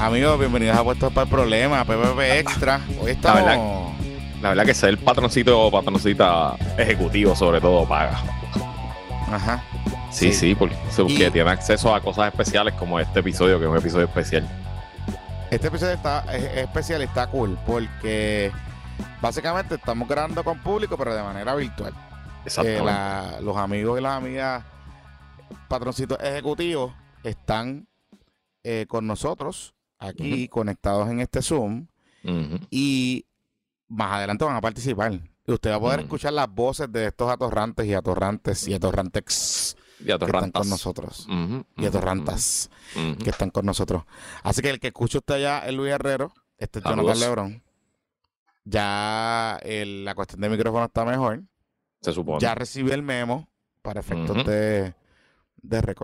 Amigos, bienvenidos a Puestos para el Problema, PPP Extra. Hoy estamos... La verdad que ser patroncito o patroncita ejecutivo, sobre todo, paga. Ajá. Sí, porque tiene acceso a cosas especiales como este episodio, que es un episodio especial. Este episodio es especial, está cool, porque básicamente estamos grabando con público, pero de manera virtual. Exactamente. Los amigos y las amigas patroncitos ejecutivos están con nosotros aquí conectados en este Zoom y más adelante van a participar. Y usted va a poder escuchar las voces de estos atorrantes y atorrantes y atorrantex que están con nosotros. Y atorrantas que están con nosotros. Así que el que escucha usted allá es Luis Herrero, este es Jonathan Lebrón. Ya la cuestión de micrófono está mejor. Se supone. Ya recibí el memo para efectos de récord.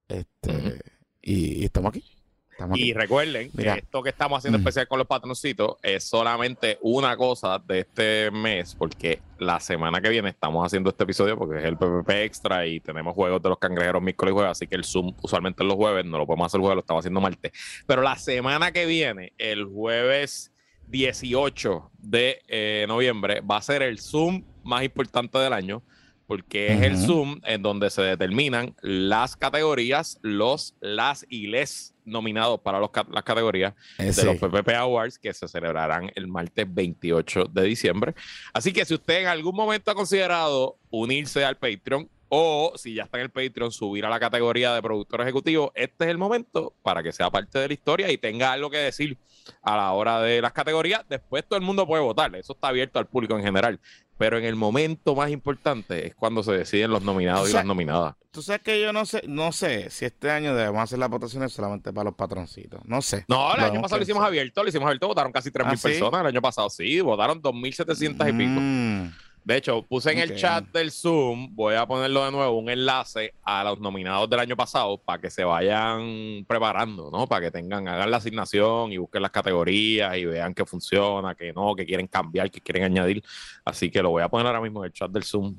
Y estamos aquí. Y recuerden que esto que estamos haciendo especial con los patroncitos es solamente una cosa de este mes, porque la semana que viene estamos haciendo este episodio porque es el PPP Extra y tenemos juegos de los cangrejeros miércoles y jueves, así que el Zoom usualmente es los jueves, no lo podemos hacer el jueves, lo estamos haciendo martes. Pero la semana que viene, el jueves 18 de noviembre, va a ser el Zoom más importante del año, porque es el Zoom en donde se determinan las categorías, las y les nominados para las categorías de los PPP Awards, que se celebrarán el martes 28 de diciembre. Así que si usted en algún momento ha considerado unirse al Patreon, o si ya está en el Patreon, subir a la categoría de productor ejecutivo, este es el momento para que sea parte de la historia y tenga algo que decir a la hora de las categorías. Después todo el mundo puede votar, eso está abierto al público en general, pero en el momento más importante es cuando se deciden los nominados y las nominadas. Tú sabes que yo no sé si este año debemos hacer las votaciones solamente para los patroncitos, no sé. No, el año pasado lo hicimos abierto, votaron casi 3,000 personas. El año pasado sí, votaron 2,700 y pico. De hecho, puse en el chat del Zoom, voy a ponerlo de nuevo, un enlace a los nominados del año pasado para que se vayan preparando, ¿no? Para que hagan la asignación y busquen las categorías y vean que funciona, que no, que quieren cambiar, que quieren añadir. Así que lo voy a poner ahora mismo en el chat del Zoom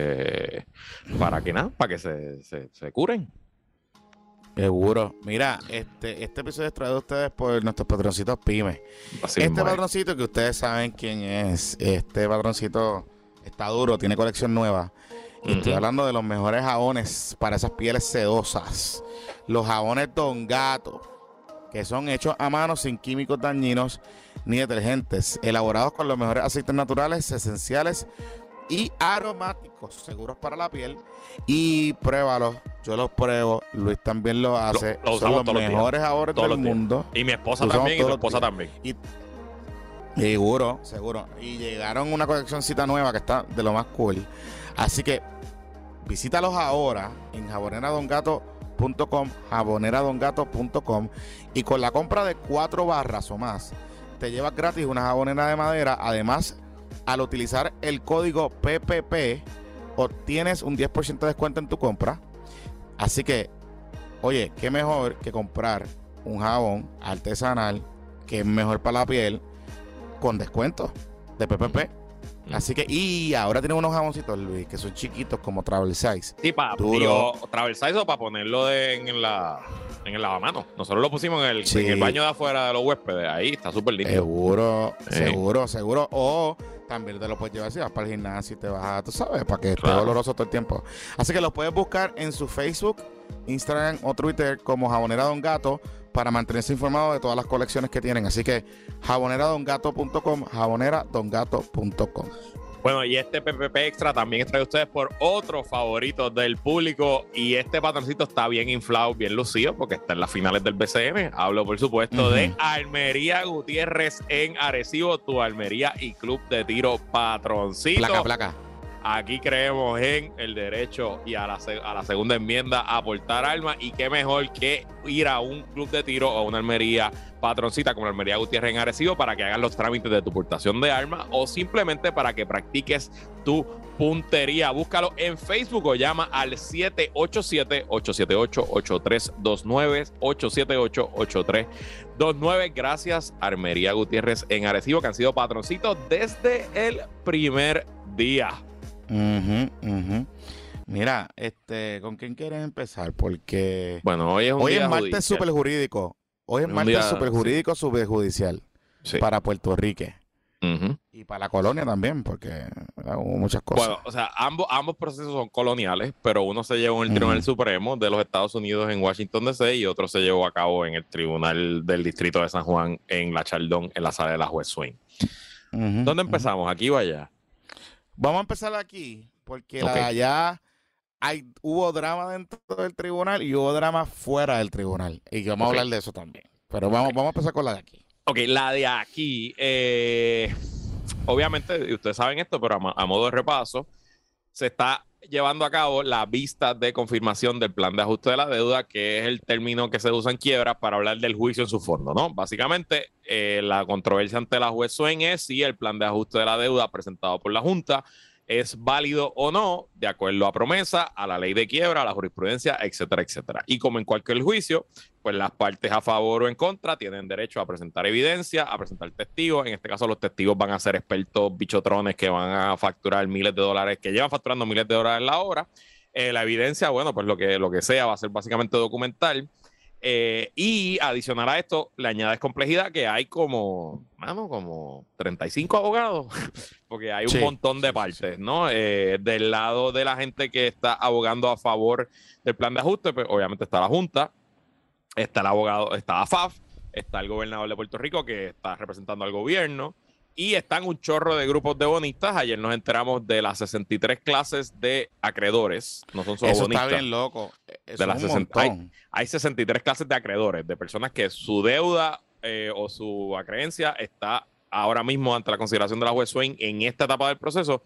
para que se curen. Seguro. Mira, este episodio es traído a ustedes por nuestros patroncitos pymes. Patroncito que ustedes saben quién es, este patroncito está duro, tiene colección nueva. Y estoy hablando de los mejores jabones para esas pieles sedosas. Los jabones Don Gato, que son hechos a mano sin químicos dañinos ni detergentes, elaborados con los mejores aceites naturales, esenciales y aromáticos, seguros para la piel. Y pruébalos, yo los pruebo, Luis también lo hace. Son los mejores jabones del mundo. Y mi esposa también, y tu esposa también. Seguro. Y llegaron una coleccioncita nueva que está de lo más cool. Así que visítalos ahora en jaboneradongato.com, y con la compra de 4 barras o más, te llevas gratis una jabonera de madera. Además, al utilizar el código PPP, obtienes un 10% de descuento en tu compra. Así que, oye, qué mejor que comprar un jabón artesanal que es mejor para la piel con descuento de PPP. Así que, y ahora tienen unos jaboncitos, Luis, que son chiquitos como Travel Size. Sí, Travel Size o para ponerlo en el lavamanos. Nosotros lo pusimos en el baño de afuera de los huéspedes. Ahí está súper lindo. Seguro. O también te lo puedes llevar si vas para el gimnasio y te vas, tú sabes, para que esté oloroso todo el tiempo. Así que los puedes buscar en su Facebook, Instagram o Twitter como Jabonera Don Gato para mantenerse informado de todas las colecciones que tienen. Así que jaboneradongato.com, jaboneradongato.com. Bueno, y este PPP Extra también es traído a ustedes por otro favorito del público. Y este patroncito está bien inflado, bien lucido, porque está en las finales del BCN. Hablo, por supuesto, de Almería Gutiérrez en Arecibo, tu Almería y Club de Tiro patroncito. Placa. Aquí creemos en el derecho y a la segunda enmienda a portar armas, y qué mejor que ir a un club de tiro o a una Almería patroncita como la Almería Gutiérrez en Arecibo para que hagas los trámites de tu portación de armas o simplemente para que practiques tu puntería. Búscalo en Facebook o llama al 787-878-8329, 878-8329. Gracias, Almería Gutiérrez en Arecibo, que han sido patroncitos desde el primer día. Mira, ¿con quién quieres empezar? Porque bueno, hoy es martes súper jurídico. Hoy es martes superjurídico, superjudicial para Puerto Rico. Y para la colonia también, porque hubo muchas cosas. Bueno, o sea, ambos procesos son coloniales, pero uno se llevó en el Tribunal Supremo de los Estados Unidos en Washington, D.C. y otro se llevó a cabo en el Tribunal del Distrito de San Juan en La Chaldón, en la sala de la juez Swain. ¿Dónde empezamos? ¿Aquí o allá? Vamos a empezar aquí, porque allá hubo drama dentro del tribunal y hubo drama fuera del tribunal. Y vamos a hablar de eso también. Pero vamos a empezar con la de aquí. Ok, la de aquí, obviamente, ustedes saben esto, pero a modo de repaso, se está llevando a cabo la vista de confirmación del plan de ajuste de la deuda, que es el término que se usa en quiebra para hablar del juicio en su fondo, ¿no? Básicamente, la controversia ante la juez Swain es si el plan de ajuste de la deuda presentado por la Junta es válido o no, de acuerdo a promesa, a la ley de quiebra, a la jurisprudencia, etcétera, etcétera. Y como en cualquier juicio, pues las partes a favor o en contra tienen derecho a presentar evidencia, a presentar testigos. En este caso, los testigos van a ser expertos bichotrones que van a facturar miles de dólares, que llevan facturando miles de dólares la hora. La evidencia, bueno, pues lo que sea, va a ser básicamente documental. Y adicional a esto, le añades complejidad que hay como 35 abogados, porque hay un montón de partes, ¿no? Del lado de la gente que está abogando a favor del plan de ajuste, pues obviamente está la Junta, está el abogado, está AFAF, está el gobernador de Puerto Rico que está representando al gobierno, y están un chorro de grupos de bonistas. Ayer nos enteramos de las 63 clases de acreedores. No son solo bonistas. Eso está bien loco. Eso de las es un montón. Hay 63 clases de acreedores, de personas que su deuda o su acreencia está ahora mismo ante la consideración de la juez Swain en esta etapa del proceso.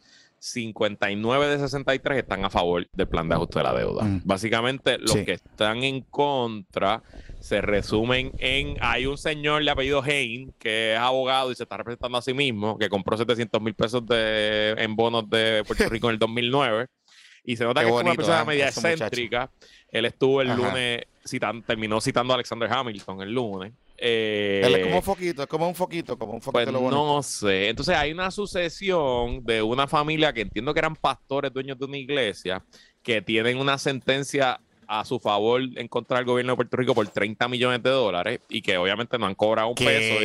59 de 63 están a favor del plan de ajuste de la deuda. Básicamente, los que están en contra se resumen en... Hay un señor de apellido Hein, que es abogado y se está representando a sí mismo, que compró 700,000 pesos en bonos de Puerto Rico en el 2009. Y se nota que es una persona media excéntrica. Muchacho. Él estuvo el lunes, terminó citando a Alexander Hamilton el lunes. Él es como un foquito, pues no sé. Entonces hay una sucesión de una familia que entiendo que eran pastores dueños de una iglesia que tienen una sentencia a su favor en contra del gobierno de Puerto Rico por 30 millones de dólares y que obviamente no han cobrado un peso.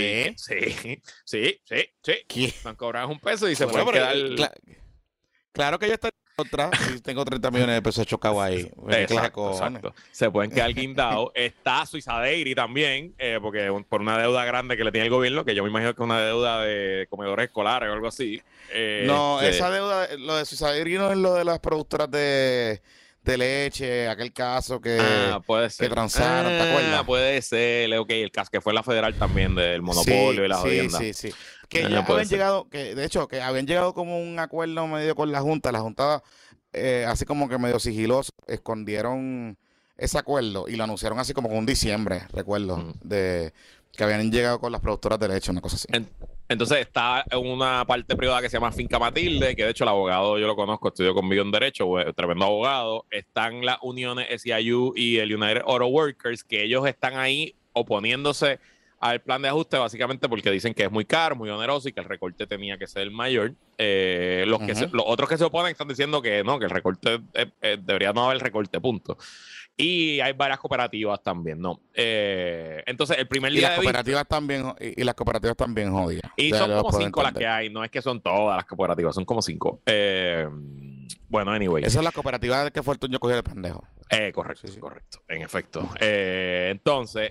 Sí. No han cobrado un peso y se pueden quedar... Claro que yo estoy otra, si tengo 30 millones de pesos chocados ahí. Exacto. Se pueden quedar guindados. Está Suizadeiri también, porque por una deuda grande que le tiene el gobierno, que yo me imagino que es una deuda de comedores escolares o algo así. No, esa deuda, lo de Suizadeiri no es lo de las productoras de leche, aquel caso que transaron, ¿te acuerdas? Puede ser, el caso que fue la federal también del monopolio y la jodienda. Sí. Que ya habían llegado, que habían llegado como un acuerdo medio con la Junta. La Junta, así como que medio sigiloso, escondieron ese acuerdo y lo anunciaron así como en diciembre, recuerdo, de que habían llegado con las productoras de leche, una cosa así. Entonces está en una parte privada que se llama Finca Matilde, que de hecho el abogado yo lo conozco, estudió conmigo en Derecho, tremendo abogado. Están las uniones SEIU y el United Auto Workers, que ellos están ahí oponiéndose al plan de ajuste básicamente porque dicen que es muy caro, muy oneroso y que el recorte tenía que ser el mayor. Los otros que se oponen están diciendo que no, que el recorte debería no haber recorte, punto. Y hay varias cooperativas también, ¿no? Entonces, el primer día las cooperativas también jodidas. Y son como 5 las que hay, no es que son todas las cooperativas, son como 5. Bueno, anyway. Esa es la cooperativa que fue el tuyo cogió de pendejo. Correcto, correcto, en efecto. Entonces,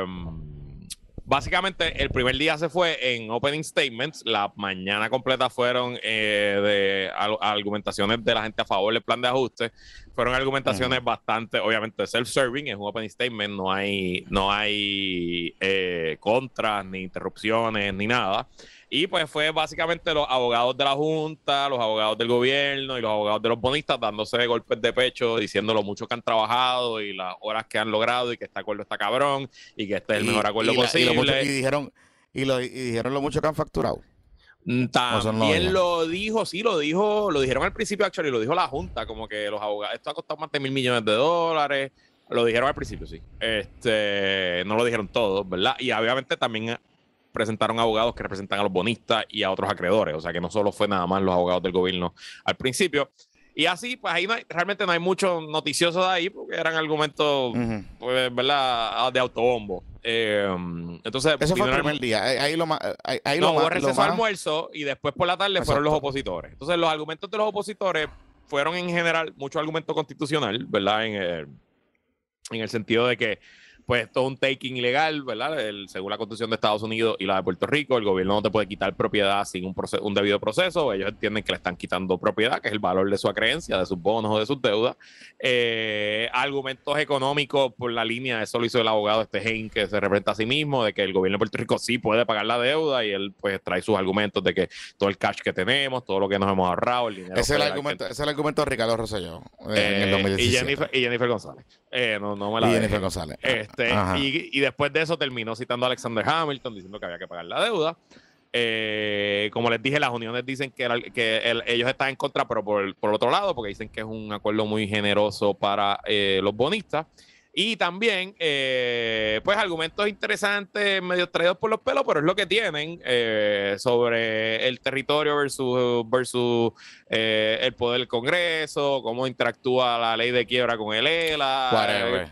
básicamente el primer día se fue en opening statements, la mañana completa fueron de argumentaciones de la gente a favor del plan de ajuste, fueron argumentaciones bastante, obviamente self-serving, es un opening statement, no hay contras, ni interrupciones, ni nada. Y pues fue básicamente los abogados de la Junta, los abogados del gobierno y los abogados de los bonistas dándose golpes de pecho, diciendo lo mucho que han trabajado y las horas que han logrado y que este acuerdo está cabrón y que este es el mejor acuerdo posible. Y dijeron lo mucho que han facturado. También lo dijeron al principio, actually, lo dijo la Junta, como que los abogados, esto ha costado más de $1,000 millones. Lo dijeron al principio, sí. No lo dijeron todos, ¿verdad? Y obviamente también presentaron abogados que representan a los bonistas y a otros acreedores, o sea que no solo fue nada más los abogados del gobierno al principio. Y así, pues ahí realmente no hay mucho noticioso de ahí, porque eran argumentos, pues, ¿verdad?, de autobombo. Entonces, eso fue el primer día. Hubo receso de almuerzo y después por la tarde fueron los opositores. Entonces, los argumentos de los opositores fueron en general mucho argumento constitucional, ¿verdad? En el sentido de que pues esto es un taking ilegal, ¿verdad? Según la Constitución de Estados Unidos y la de Puerto Rico, el gobierno no te puede quitar propiedad sin un debido proceso. Ellos entienden que le están quitando propiedad, que es el valor de su acreencia, de sus bonos o de sus deudas. Argumentos económicos por la línea, eso lo hizo el abogado Hein, que se representa a sí mismo, de que el gobierno de Puerto Rico sí puede pagar la deuda, y él pues trae sus argumentos de que todo el cash que tenemos, todo lo que nos hemos ahorrado, el dinero. Ese es el argumento de Ricardo Rosselló en el 2017. Y Jennifer González. No me la Jennifer González. Y después de eso terminó citando a Alexander Hamilton diciendo que había que pagar la deuda. Como les dije, las uniones dicen que ellos están en contra, pero por otro lado, porque dicen que es un acuerdo muy generoso para los bonistas. Y también, pues, argumentos interesantes, medio traídos por los pelos, pero es lo que tienen sobre el territorio versus el poder del Congreso, cómo interactúa la ley de quiebra con el ELA.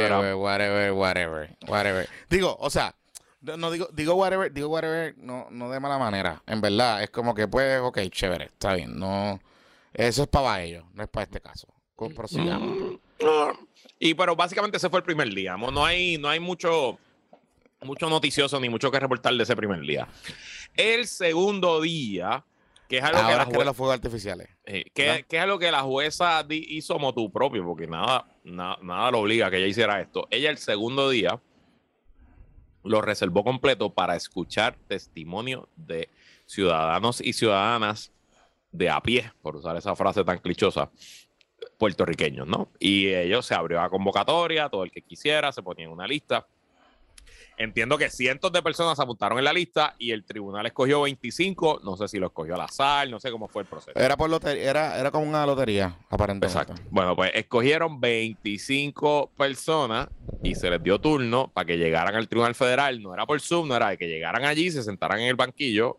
Whatever. Digo, o sea, digo whatever, no de mala manera. En verdad, es como que, pues, ok, chévere, está bien. No, eso es para ellos, no es para este caso. Prosigamos. Pero básicamente ese fue el primer día. No hay mucho noticioso ni mucho que reportar de ese primer día. El segundo día, que es algo que los fuegos artificiales. Que es algo que la jueza hizo motu propio, porque nada lo obliga a que ella hiciera esto. Ella el segundo día lo reservó completo para escuchar testimonio de ciudadanos y ciudadanas de a pie, por usar esa frase tan clichosa, puertorriqueños, ¿no? Y ellos se abrió a convocatoria, todo el que quisiera se ponía en una lista. Entiendo que cientos de personas se apuntaron en la lista y el tribunal escogió 25, no sé si lo escogió al azar, no sé cómo fue el proceso. Era por lotería, era como una lotería, aparentemente. Exacto. Bueno, pues escogieron 25 personas y se les dio turno para que llegaran al Tribunal Federal. No era por Zoom, no era de que llegaran allí, se sentaran en el banquillo.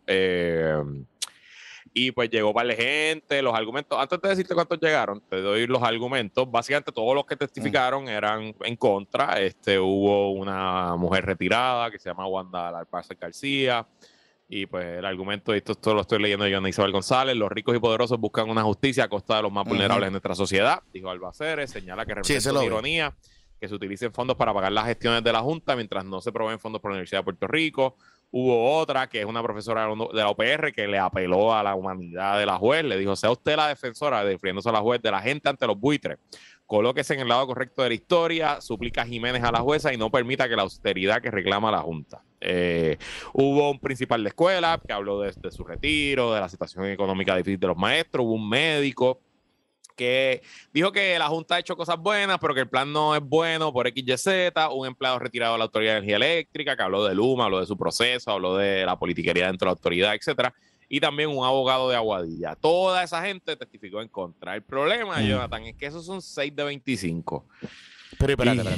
Y pues llegó para la gente, los argumentos. Antes de decirte cuántos llegaron, te doy los argumentos. Básicamente todos los que testificaron eran en contra. Hubo una mujer retirada que se llama Wanda Alparza García. Y pues el argumento, y esto lo estoy leyendo de Joana Isabel González: los ricos y poderosos buscan una justicia a costa de los más vulnerables de nuestra sociedad, dijo Albaceres. Señala que representa una ironía que se utilicen fondos para pagar las gestiones de la Junta mientras no se proveen fondos por la Universidad de Puerto Rico. Hubo otra que es una profesora de la UPR que le apeló a la humanidad de la juez. Le dijo: sea usted la defensora, refiriéndose a la juez, de la gente ante los buitres. Colóquese en el lado correcto de la historia, suplica Jiménez a la jueza y no permita que la austeridad que reclama la Junta. Hubo un principal de escuela que habló de su retiro, de la situación económica difícil de los maestros. Hubo un médico que dijo que la Junta ha hecho cosas buenas, pero que el plan no es bueno por XYZ. Un empleado retirado de la Autoridad de Energía Eléctrica que habló de Luma, habló de su proceso, habló de la politiquería dentro de la autoridad, etcétera. Y también un abogado de Aguadilla. Toda esa gente testificó en contra. El problema, Jonathan, es que esos son 6 de 25. Pero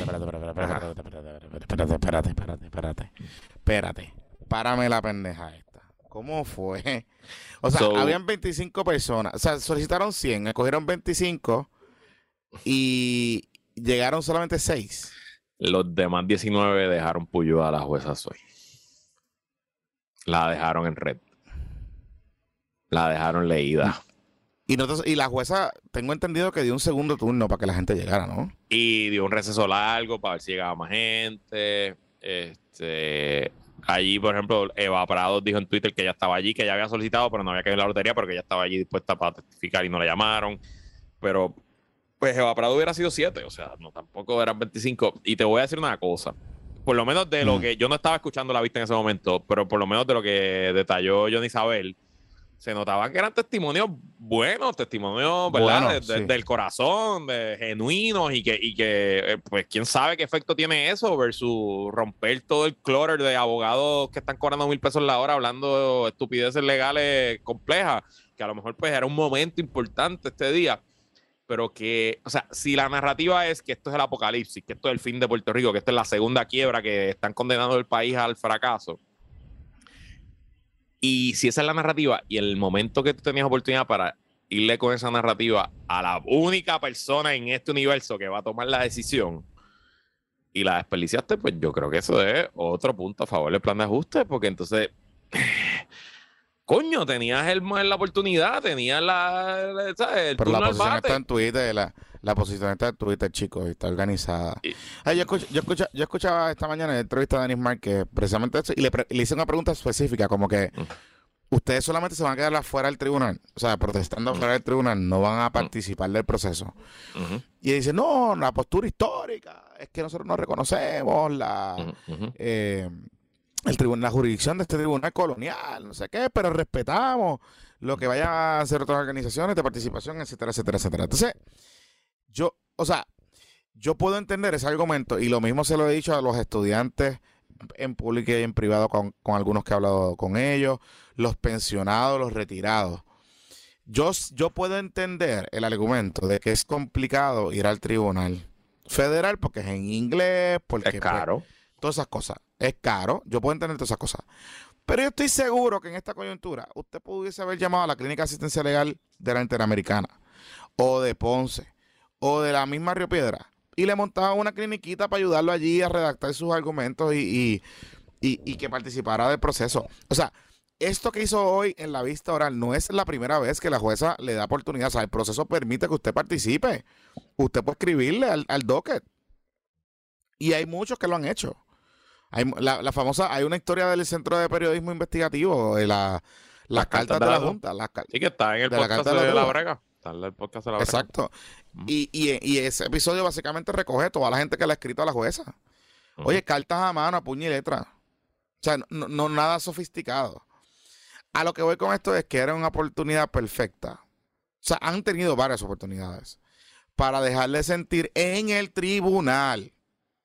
espérate. Párame la pendeja esta. ¿Cómo fue? O sea, habían 25 personas. O sea, solicitaron 100, escogieron 25 y llegaron solamente 6. Los demás 19 dejaron puyo a la jueza Soy. La dejaron en red. La dejaron leída. Y la jueza, tengo entendido que dio un segundo turno para que la gente llegara, ¿no? Y dio un receso largo para ver si llegaba más gente. Allí, por ejemplo, Eva Prados dijo en Twitter que ella estaba allí, que ella había solicitado, pero no había caído en la lotería porque ella estaba allí dispuesta para testificar y no la llamaron. Pero, pues, Eva Prados hubiera sido 7, o sea, no, tampoco eran 25. Y te voy a decir una cosa, por lo menos de lo que yo no estaba escuchando la vista en ese momento, pero por lo menos de lo que detalló Joana Isabel, se notaba que eran testimonios buenos, testimonios, ¿verdad? Bueno, del corazón, genuinos, y que pues, quién sabe qué efecto tiene eso versus romper todo el clutter de abogados que están cobrando $1,000 la hora hablando de estupideces legales complejas, que a lo mejor pues era un momento importante este día, pero que, o sea, si la narrativa es que esto es el apocalipsis, que esto es el fin de Puerto Rico, que esta es la segunda quiebra, que están condenando el país al fracaso, y si esa es la narrativa y el momento que tú tenías oportunidad para irle con esa narrativa a la única persona en este universo que va a tomar la decisión y la desperdiciaste, pues yo creo que eso es otro punto a favor del plan de ajuste, porque entonces, coño, tenías la oportunidad, tenías ¿sabes? El Pero turno la al posición bate. está en Twitter, la posición está en Twitter, chicos, y está organizada. Ay, yo escuchaba esta mañana en la entrevista de Denis Mark que precisamente eso, y le hice una pregunta específica, como que ustedes solamente se van a quedar afuera del tribunal, o sea, protestando fuera del tribunal, no van a participar del proceso. Y dice, no, la postura histórica es que nosotros no reconocemos la jurisdicción de este tribunal colonial, no sé qué, pero respetamos lo que vayan a hacer otras organizaciones de participación, etcétera, etcétera, etcétera. Entonces, yo puedo entender ese argumento, y lo mismo se lo he dicho a los estudiantes en público y en privado con algunos que he hablado con ellos, los pensionados, los retirados. Yo puedo entender el argumento de que es complicado ir al tribunal federal porque es en inglés, porque es caro. Pues, todas esas cosas. Es caro, yo puedo entender todas esas cosas. Pero yo estoy seguro que en esta coyuntura usted pudiese haber llamado a la Clínica de Asistencia Legal de la Interamericana, o de Ponce, o de la misma Río Piedra, y le montaba una cliniquita para ayudarlo allí a redactar sus argumentos y que participara del proceso. O sea, esto que hizo hoy en la vista oral no es la primera vez que la jueza le da oportunidad. O sea, el proceso permite que usted participe. Usted puede escribirle al docket. Y hay muchos que lo han hecho. Hay una historia del Centro de Periodismo Investigativo, las cartas de la Junta. Sí, que está en el podcast de la Brega. Está en el podcast de la Brega. Exacto. Y ese episodio básicamente recoge toda la gente que le ha escrito a la jueza. Oye, cartas a mano, a puño y letra. O sea, no nada sofisticado. A lo que voy con esto es que era una oportunidad perfecta. O sea, han tenido varias oportunidades para dejarle sentir en el tribunal,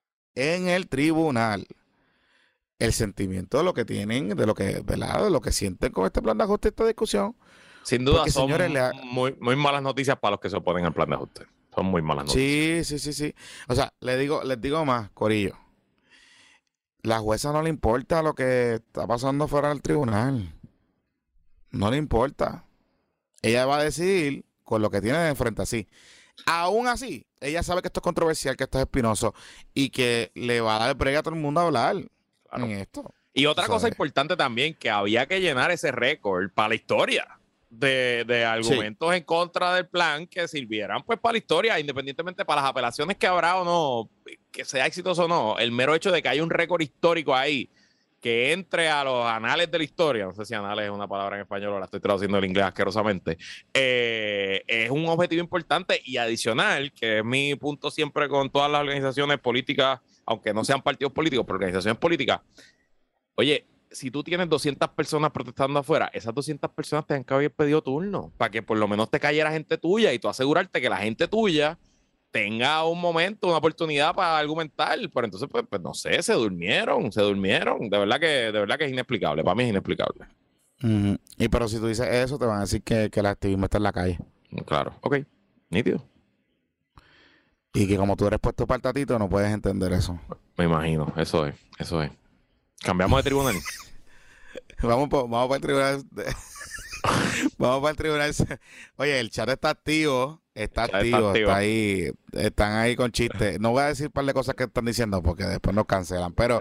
el sentimiento de lo que tienen, de lo que sienten con este plan de ajuste, esta discusión. Sin duda, porque, son muy malas noticias para los que se oponen al plan de ajuste. Son muy malas noticias. Sí. O sea, les digo más, corillo. La jueza no le importa lo que está pasando fuera del tribunal. No le importa. Ella va a decidir con lo que tiene de frente así. Aún así, ella sabe que esto es controversial, que esto es espinoso y que le va a dar brega a todo el mundo a hablar en esto. Y otra cosa importante también, que había que llenar ese récord para la historia de argumentos en contra del plan que sirvieran pues para la historia, independientemente para las apelaciones que habrá o no, que sea exitoso o no. El mero hecho de que haya un récord histórico ahí que entre a los anales de la historia, no sé si anales es una palabra en español o la estoy traduciendo en inglés asquerosamente, es un objetivo importante y adicional, que es mi punto siempre con todas las organizaciones políticas, aunque no sean partidos políticos, pero organizaciones políticas. Oye, si tú tienes 200 personas protestando afuera, esas 200 personas te han que haber pedido turno para que por lo menos te cayera gente tuya y tú asegurarte que la gente tuya tenga un momento, una oportunidad para argumentar. Pero entonces, pues no sé, se durmieron. De verdad que es inexplicable. Para mí es inexplicable. Y pero si tú dices eso, te van a decir que el activismo está en la calle. Claro, ok, nítido. Y que como tú eres puesto para el tatito, no puedes entender eso. Me imagino, eso es. Cambiamos de tribunal. Vamos para el tribunal. Vamos para el tribunal. Oye, el chat está activo. Está ahí. Están ahí con chistes. No voy a decir un par de cosas que están diciendo porque después nos cancelan. Pero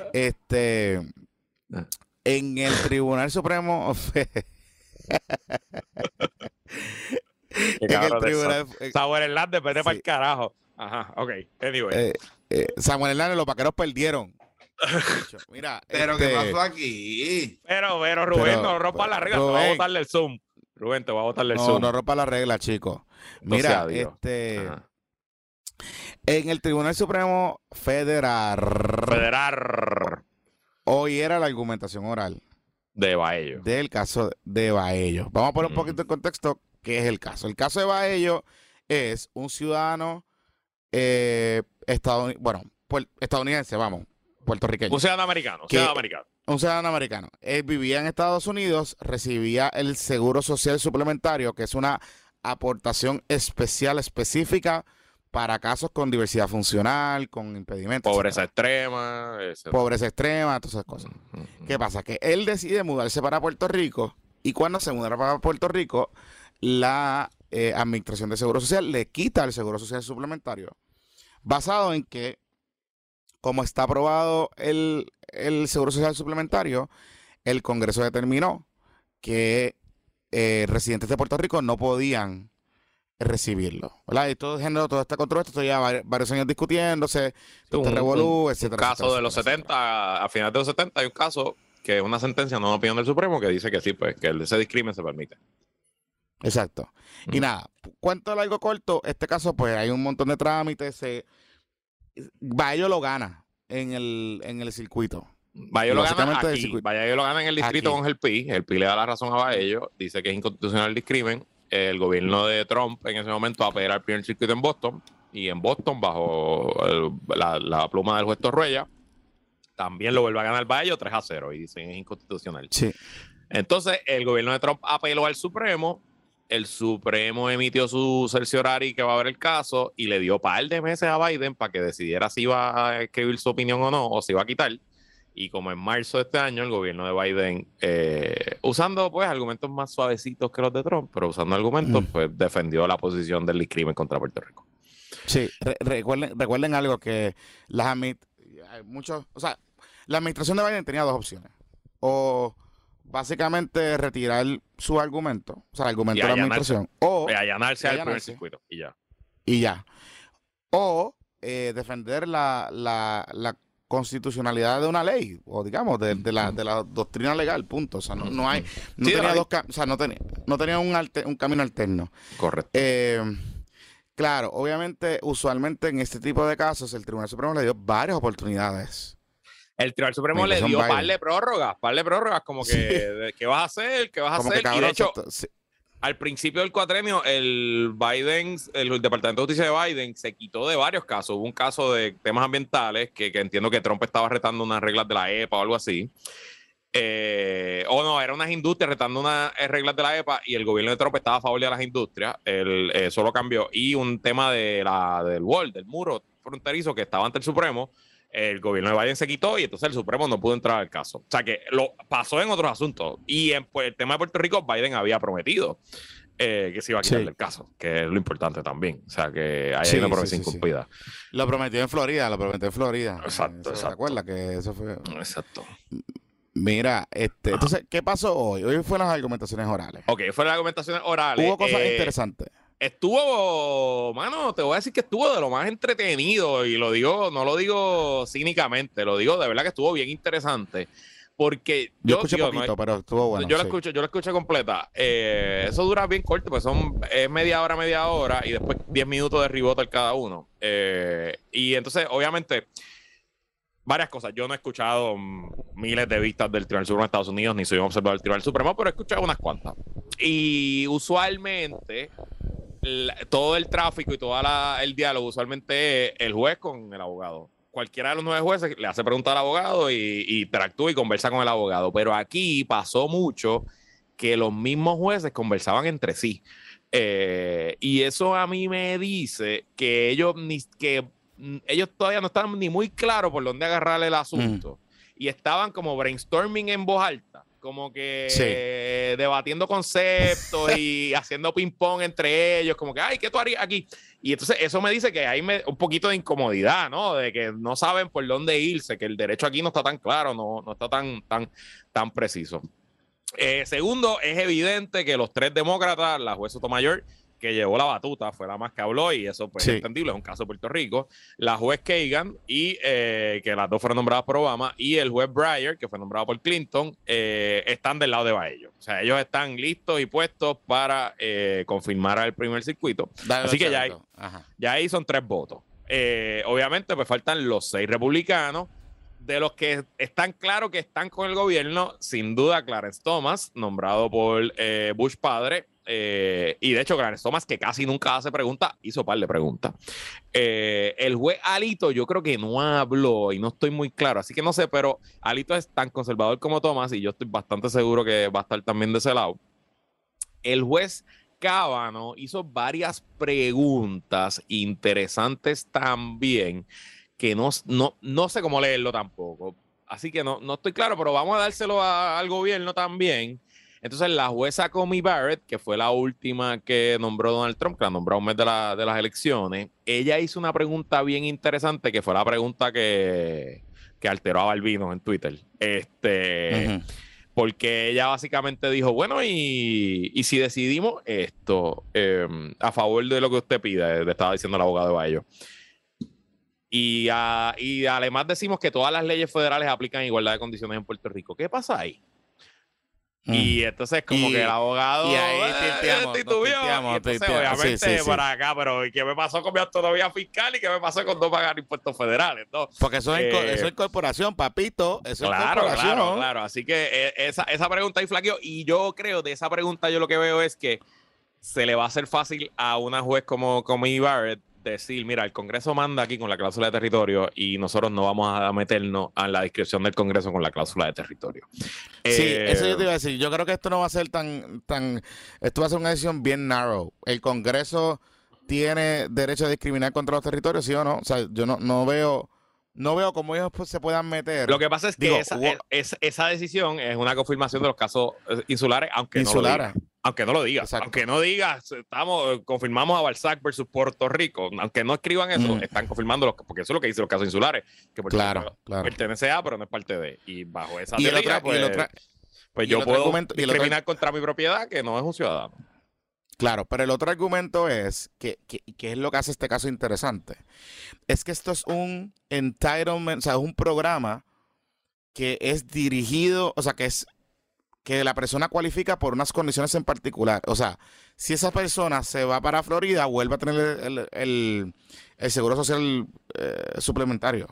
en el Tribunal Supremo en el tribunal Samuel Hernández, vete para el carajo. Ajá, ok. Anyway. Samuel Hernández, los vaqueros perdieron. Mira, pero ¿qué pasó aquí? Pero Rubén, no rompa la regla, te voy a botarle el Zoom. Rubén, te voy a botarle el Zoom. No rompa la regla, chicos. Mira, en el Tribunal Supremo Federal. Hoy era la argumentación oral de Baello. Del caso de Baello. Vamos a poner un poquito en contexto qué es el caso. El caso de Baello es un ciudadano estadounidense, puertorriqueño. Un ciudadano americano. Un ciudadano americano. Él vivía en Estados Unidos, recibía el Seguro Social Suplementario, que es una aportación específica para casos con diversidad funcional, con impedimentos. Pobreza extrema. Pobreza extrema, todas esas cosas. ¿Qué pasa? Que él decide mudarse para Puerto Rico y cuando se muda para Puerto Rico, la Administración de Seguro Social le quita el Seguro Social suplementario, basado en que, como está aprobado el Seguro Social suplementario, el Congreso determinó que residentes de Puerto Rico no podían recibirlo, ¿verdad? Y todo generó toda esta controversia, esto ya varios años discutiéndose, este revolú, etcétera. Un caso de los 70, a finales de los 70 hay un caso que es una sentencia, no una opinión del Supremo, que dice que sí, pues, que ese discrimen se permite. Exacto. Y nada, cuento largo corto, este caso, pues hay un montón de trámites, Baello lo gana en el circuito. Baello lo gana aquí, Baello lo gana en el distrito aquí. Con el PI le da la razón a Baello, dice que es inconstitucional el discrimen. El gobierno de Trump en ese momento apela al primer circuito en Boston, y en Boston, bajo la pluma del juez Torruella, también lo vuelve a ganar Baello 3-0 y dicen es inconstitucional. Sí. Entonces, el gobierno de Trump apeló al Supremo, el Supremo emitió su certiorari que va a ver el caso y le dio un par de meses a Biden para que decidiera si iba a escribir su opinión o no, o si iba a quitar. Y como en marzo de este año, el gobierno de Biden, usando pues argumentos más suavecitos que los de Trump, pero usando argumentos, pues defendió la posición del discrimen contra Puerto Rico. Sí, recuerden algo, que la administración de Biden tenía dos opciones. O básicamente retirar su argumento, o sea, el argumento de la administración, o allanarse al primer circuito, y ya. O defender la constitucionalidad de una ley, o digamos, de la doctrina legal, punto. O sea, no tenía un camino alterno. Correcto. Claro, obviamente, usualmente en este tipo de casos, el Tribunal Supremo le dio varias oportunidades. El Tribunal Supremo le dio par de prórrogas, como que, sí. ¿Qué vas a hacer? ¿Qué vas a hacer? Cabrón, y de hecho, sí. Al principio del cuatrenio, el Departamento de Justicia de Biden se quitó de varios casos. Hubo un caso de temas ambientales que entiendo que Trump estaba retando unas reglas de la EPA o algo así. Era unas industrias retando unas reglas de la EPA, y el gobierno de Trump estaba a favor de las industrias. Eso lo cambió. Y un tema del muro fronterizo que estaba ante el Supremo, el gobierno de Biden se quitó y entonces el Supremo no pudo entrar al caso. O sea que lo pasó en otros asuntos. Y pues, el tema de Puerto Rico, Biden había prometido que se iba a quitar del caso, que es lo importante también. O sea que hay una promesa incumplida. Lo prometió en Florida, Exacto. ¿Te acuerdas que eso fue? Exacto. Mira, entonces, ¿qué pasó hoy? Hoy fueron las argumentaciones orales. Ok, fueron las argumentaciones orales. Hubo cosas interesantes. Te voy a decir que estuvo de lo más entretenido, y no lo digo cínicamente, lo digo de verdad que estuvo bien interesante, porque yo escuché poquito, pero estuvo bueno. Yo la escuché completa. Eso dura bien corto, pues es media hora, y después 10 minutos de rebotol cada uno. Y entonces, obviamente, varias cosas. Yo no he escuchado miles de vistas del Tribunal Supremo de Estados Unidos, ni soy un observador del Tribunal Supremo, pero he escuchado unas cuantas. Y usualmente todo el tráfico y todo el diálogo usualmente es el juez con el abogado. Cualquiera de los 9 jueces le hace preguntar al abogado y interactúa y conversa con el abogado. Pero aquí pasó mucho que los mismos jueces conversaban entre sí. Y eso a mí me dice que ellos todavía no estaban ni muy claros por dónde agarrar el asunto. Y estaban como brainstorming en voz alta, como que debatiendo conceptos y haciendo ping-pong entre ellos, como que, ay, ¿qué tú harías aquí? Y entonces eso me dice que hay un poquito de incomodidad, ¿no? De que no saben por dónde irse, que el derecho aquí no está tan claro, no está tan preciso. Segundo, es evidente que los 3 demócratas, la juez Sotomayor, que llevó la batuta, fue la más que habló, y eso pues es entendible, es un caso de Puerto Rico, la juez Kagan, y que las dos fueron nombradas por Obama, y el juez Breyer, que fue nombrado por Clinton, están del lado de Baello. O sea, ellos están listos y puestos para confirmar al primer circuito. Así que ya ahí son 3 votos. Obviamente pues faltan los 6 republicanos. De los que están claros que están con el gobierno, sin duda Clarence Thomas, nombrado por Bush padre, y de hecho Clarence Thomas, que casi nunca hace preguntas, hizo par de preguntas. El juez Alito yo creo que no habló y no estoy muy claro, así que no sé, pero Alito es tan conservador como Thomas y yo estoy bastante seguro que va a estar también de ese lado. El juez Kavanaugh hizo varias preguntas interesantes también, que no sé cómo leerlo tampoco. Así que no estoy claro, pero vamos a dárselo al gobierno también. Entonces la jueza Coney Barrett, que fue la última que nombró Donald Trump, que la nombró a un mes de las elecciones, ella hizo una pregunta bien interesante, que fue la pregunta que alteró a Balbino en Twitter. Porque ella básicamente dijo, bueno, y si decidimos esto a favor de lo que usted pide, le estaba diciendo el abogado de Baello. Y además decimos que todas las leyes federales aplican en igualdad de condiciones en Puerto Rico. ¿Qué pasa ahí? Y entonces como que el abogado y ahí titubeó, entonces obviamente para acá, pero ¿y qué me pasó con mi autonomía fiscal y qué me pasó con no pagar impuestos federales? ¿No? Porque eso es corporación, papito, eso es corporación. Claro, así que esa pregunta ahí flaqueó, y yo creo de esa pregunta yo lo que veo es que se le va a hacer fácil a una juez como Coney Barrett decir, mira, el Congreso manda aquí con la cláusula de territorio y nosotros no vamos a meternos a la discreción del Congreso con la cláusula de territorio. Sí, eso yo te iba a decir. Yo creo que esto no va a ser esto va a ser una decisión bien narrow. El Congreso tiene derecho a discriminar contra los territorios, ¿sí o no? O sea, yo no veo cómo ellos se puedan meter. Lo que pasa es que esa decisión es una confirmación de los casos insulares, aunque no lo diga. Aunque no lo digas. Exacto. Aunque no digas, confirmamos a Balzac versus Puerto Rico. Aunque no escriban eso, están confirmando, porque eso es lo que dicen los casos insulares. Que Puerto Rico pertenece a, pero no es parte de. Y bajo esa teoría, pues yo puedo discriminar contra mi propiedad, que no es un ciudadano. Claro, pero el otro argumento es que es lo que hace este caso interesante. Es que esto es un entitlement, o sea, es un programa que es dirigido, o sea, que la persona cualifica por unas condiciones en particular. O sea, si esa persona se va para Florida, vuelve a tener el seguro social suplementario.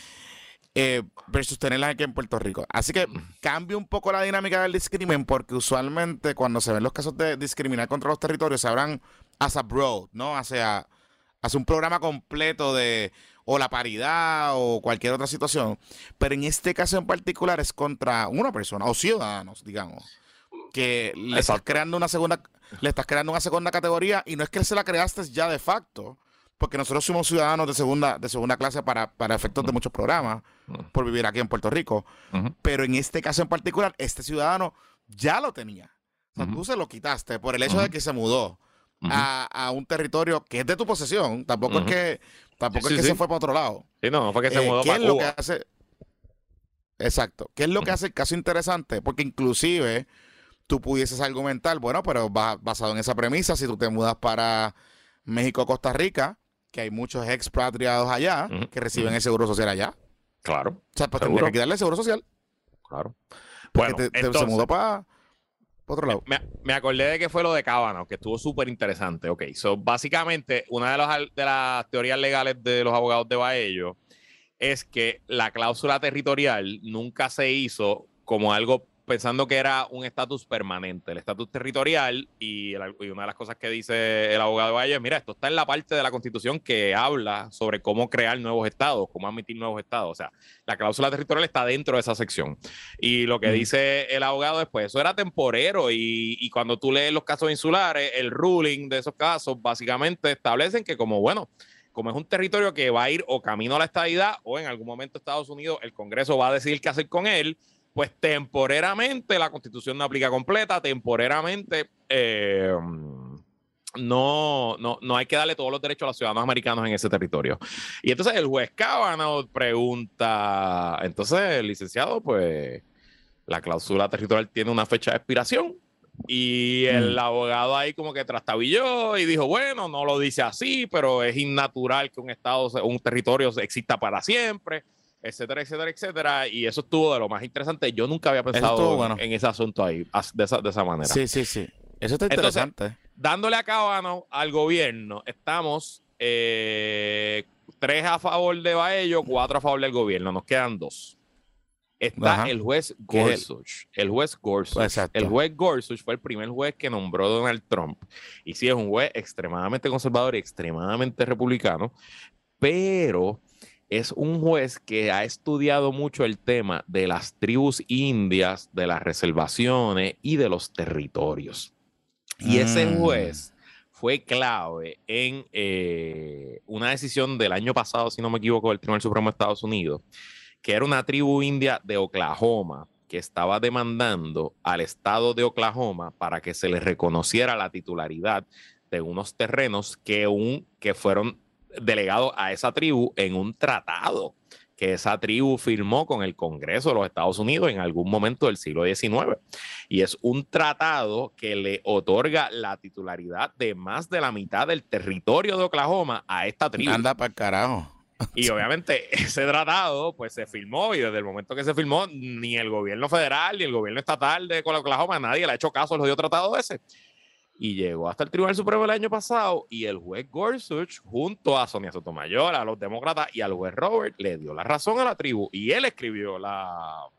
Versus tenerla aquí en Puerto Rico. Así que cambia un poco la dinámica del discrimen, porque usualmente cuando se ven los casos de discriminar contra los territorios se hablan as a broad, ¿no? Hacia un programa completo de o la paridad o cualquier otra situación. Pero en este caso en particular es contra una persona o ciudadanos, digamos, que le estás creando una segunda categoría, y no es que se la creaste ya de facto, porque nosotros somos ciudadanos de segunda clase para efectos de muchos programas por vivir aquí en Puerto Rico. Pero en este caso en particular, este ciudadano ya lo tenía. O sea, tú se lo quitaste por el hecho de que se mudó a un territorio que es de tu posesión. Tampoco es que se fue para otro lado. Sí, no fue que se mudó para Cuba. Lo que hace? Exacto. ¿Qué es lo que hace el caso interesante? Porque inclusive tú pudieses argumentar, bueno, pero basado en esa premisa, si tú te mudas para México o Costa Rica, que hay muchos expatriados allá que reciben el seguro social allá. Claro. O sea, pues tendría que darle el seguro social. Claro. Bueno, entonces, se mudó para otro lado. Me acordé de que fue lo de Kavanaugh, que estuvo súper interesante. Ok, básicamente, una de las teorías legales de los abogados de Baello es que la cláusula territorial nunca se hizo como algo pensando que era un estatus permanente. El estatus territorial, y una de las cosas que dice el abogado de Valle es, mira, esto está en la parte de la Constitución que habla sobre cómo crear nuevos estados, cómo admitir nuevos estados. O sea, la cláusula territorial está dentro de esa sección. Y lo que dice el abogado después, eso era temporero, y cuando tú lees los casos insulares, el ruling de esos casos básicamente establecen que como es un territorio que va a ir o camino a la estadidad o en algún momento Estados Unidos, el Congreso va a decidir qué hacer con él, pues temporeramente la Constitución no aplica completa, temporeramente no hay que darle todos los derechos a los ciudadanos americanos en ese territorio. Y entonces el juez Kavanaugh pregunta, entonces, licenciado, pues la cláusula territorial tiene una fecha de expiración, y el abogado ahí como que trastabilló y dijo, bueno, no lo dice así, pero es innatural que un territorio exista para siempre, etcétera, etcétera, etcétera. Y eso estuvo de lo más interesante. Yo nunca había pensado en ese asunto ahí, de esa manera. Sí. Eso está interesante. Entonces, dándole a Kavanaugh al gobierno, estamos 3 a favor de Baello, 4 a favor del gobierno. Nos quedan 2. Está el juez Gorsuch. El juez Gorsuch. Exacto. El juez Gorsuch fue el primer juez que nombró Donald Trump. Y sí, es un juez extremadamente conservador y extremadamente republicano, pero es un juez que ha estudiado mucho el tema de las tribus indias, de las reservaciones y de los territorios. Y ese juez fue clave en una decisión del año pasado, si no me equivoco, del Tribunal Supremo de Estados Unidos, que era una tribu india de Oklahoma, que estaba demandando al estado de Oklahoma para que se le reconociera la titularidad de unos terrenos que fueron delegados a esa tribu en un tratado que esa tribu firmó con el Congreso de los Estados Unidos en algún momento del siglo XIX. Y es un tratado que le otorga la titularidad de más de la mitad del territorio de Oklahoma a esta tribu. Anda para el carajo. Y obviamente ese tratado pues se firmó, y desde el momento que se firmó ni el gobierno federal ni el gobierno estatal de Oklahoma, nadie le ha hecho caso al jodido tratado ese. Y llegó hasta el Tribunal Supremo el año pasado, y el juez Gorsuch, junto a Sonia Sotomayor, a los demócratas y al juez Robert, le dio la razón a la tribu, y él escribió la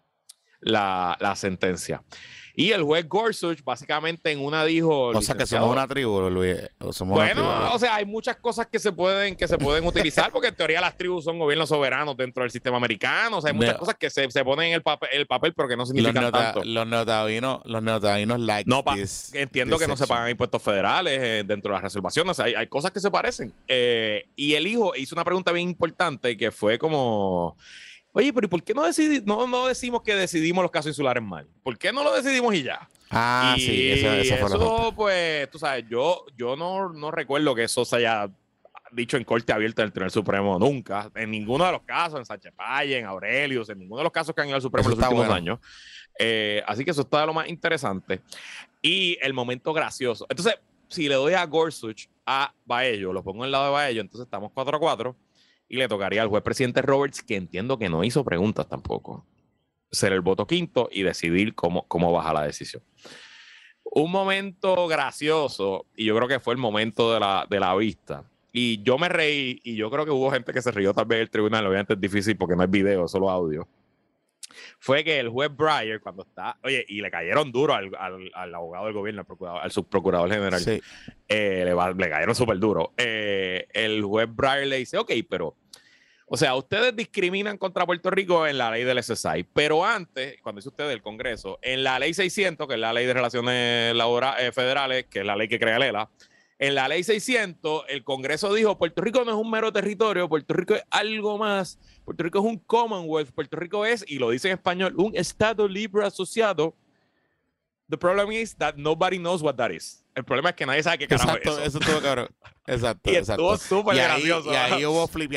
sentencia. Y el juez Gorsuch básicamente en una dijo... O sea, que somos una tribu, Luis. O sea, hay muchas cosas que se pueden utilizar, porque en teoría las tribus son gobiernos soberanos dentro del sistema americano. O sea, hay muchas cosas que se ponen en el papel, pero que no significan tanto. Los neotavinos like no, this, entiendo this que no se pagan impuestos federales dentro de las reservaciones. O sea, hay cosas que se parecen. Y el hijo hizo una pregunta bien importante que fue como... Oye, pero ¿y por qué no decimos que decidimos los casos insulares mal? ¿Por qué no lo decidimos y ya? Sí, eso fue lo pues, tú sabes, yo no recuerdo que eso se haya dicho en corte abierta del Tribunal Supremo nunca, en ninguno de los casos, en Sánchez Valle, en Aurelius, en ninguno de los casos que han ido al Supremo en los últimos años. Así que eso está de lo más interesante. Y el momento gracioso. Entonces, si le doy a Gorsuch a Baello, lo pongo en el lado de Baello, entonces estamos 4-4. Y le tocaría al juez presidente Roberts, que entiendo que no hizo preguntas tampoco, ser el voto quinto y decidir cómo baja la decisión. Un momento gracioso, y yo creo que fue el momento de la vista. Y yo me reí, y yo creo que hubo gente que se rió tal vez en el tribunal, obviamente es difícil porque no es video, es solo audio. Fue que el juez Breyer, cuando está, oye, y le cayeron duro al abogado del gobierno, al subprocurador general, sí. Le cayeron súper duro. El juez Breyer le dice, ok, pero, o sea, ustedes discriminan contra Puerto Rico en la ley del SSI, pero antes, cuando dice usted del Congreso, en la ley 600, que es la ley de relaciones federales, que es la ley que crea el ELA, en la ley 600, el Congreso dijo, Puerto Rico no es un mero territorio, Puerto Rico es algo más, Puerto Rico es un Commonwealth, Puerto Rico es, y lo dice en español, un Estado libre asociado. The problem is that nobody knows what that is. El problema es que nadie sabe qué carajo es eso. Eso estuvo cabrón. Exacto. Y estuvo súper gracioso. Y ahí hubo flip.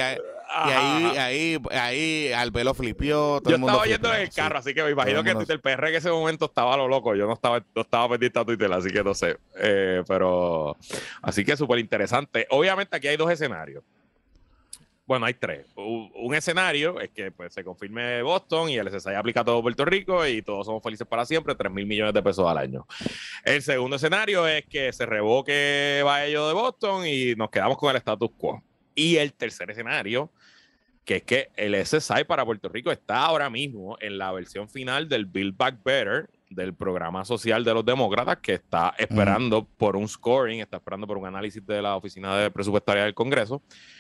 Y ahí Albelo flipió. Yo estaba yendo en el carro, así que me imagino que Twitter PR en ese momento estaba a lo loco. Yo no estaba pendiente a Twitter, así que no sé. Pero así que súper interesante. Obviamente aquí hay dos escenarios. Bueno, hay tres. Un escenario es que pues, se confirme Boston y el SSI aplica a todo Puerto Rico y todos somos felices para siempre, 3,000 millones de pesos al año. El segundo escenario es que se revoque Baello de Boston y nos quedamos con el status quo. Y el tercer escenario, que es que el SSI para Puerto Rico está ahora mismo en la versión final del Build Back Better, del programa social de los demócratas, que está esperando por un scoring, está esperando por un análisis de la Oficina de Presupuestaria del Congreso,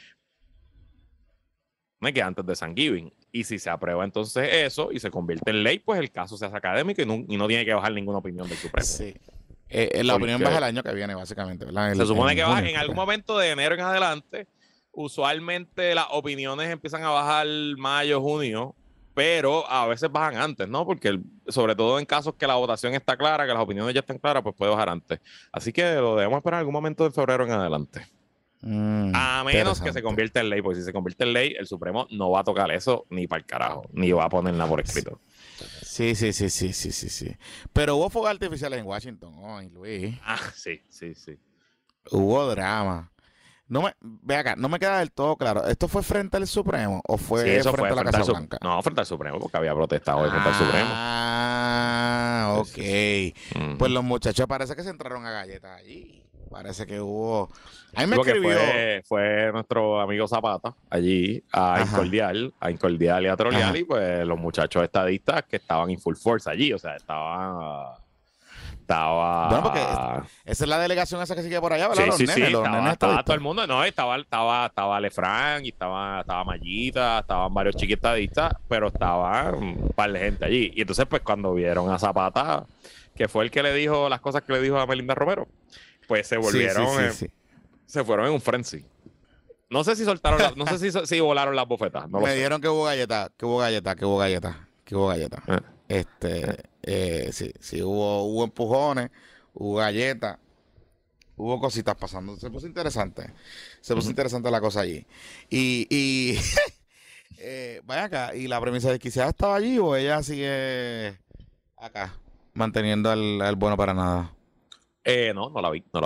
que antes de Thanksgiving. Y si se aprueba entonces eso y se convierte en ley, pues el caso se hace académico y no tiene que bajar ninguna opinión del Supremo. Sí. La opinión baja el año que viene, básicamente, ¿verdad? Se supone que baja en algún momento de enero en adelante. Usualmente las opiniones empiezan a bajar mayo, junio, pero a veces bajan antes, ¿no? Porque sobre todo en casos que la votación está clara, que las opiniones ya están claras, pues puede bajar antes. Así que lo debemos esperar en algún momento de febrero en adelante. A menos que se convierta en ley, porque si se convierte en ley, el Supremo no va a tocar eso ni para el carajo, ni va a poner nada por escrito. Sí. Pero hubo fuegos artificiales en Washington hoy, Luis. Sí. Hubo drama. Ve acá, no me queda del todo claro. ¿Esto fue frente al Supremo o fue frente a la Casa Blanca? No, frente al Supremo, porque había protestado hoy frente al Supremo. Ok. Sí. Pues los muchachos parece que se entraron a galletas allí. Parece que hubo... Ahí me escribió... Fue nuestro amigo Zapata allí a Incordial y a trolear, y pues los muchachos estadistas que estaban in full force allí, o sea, estaba... Bueno, porque esa es la delegación esa que sigue por allá, ¿verdad? Sí, estaba todo el mundo, no, estaba Lefranc, y estaba Mallita, estaban varios chiquitadistas, pero estaba un par de gente allí. Y entonces, pues, cuando vieron a Zapata, que fue el que le dijo las cosas que le dijo a Melinda Romero, pues se volvieron, se fueron en un frenzy. No sé si soltaron, no sé si volaron las bofetas. No me dijeron que hubo galleta. Sí, hubo empujones, hubo galletas, hubo cositas pasando. Se puso interesante. Se puso interesante la cosa allí. Y vaya acá, ¿y la premisa de quizás estaba allí o ella sigue acá, manteniendo al bueno para nada? No la vi.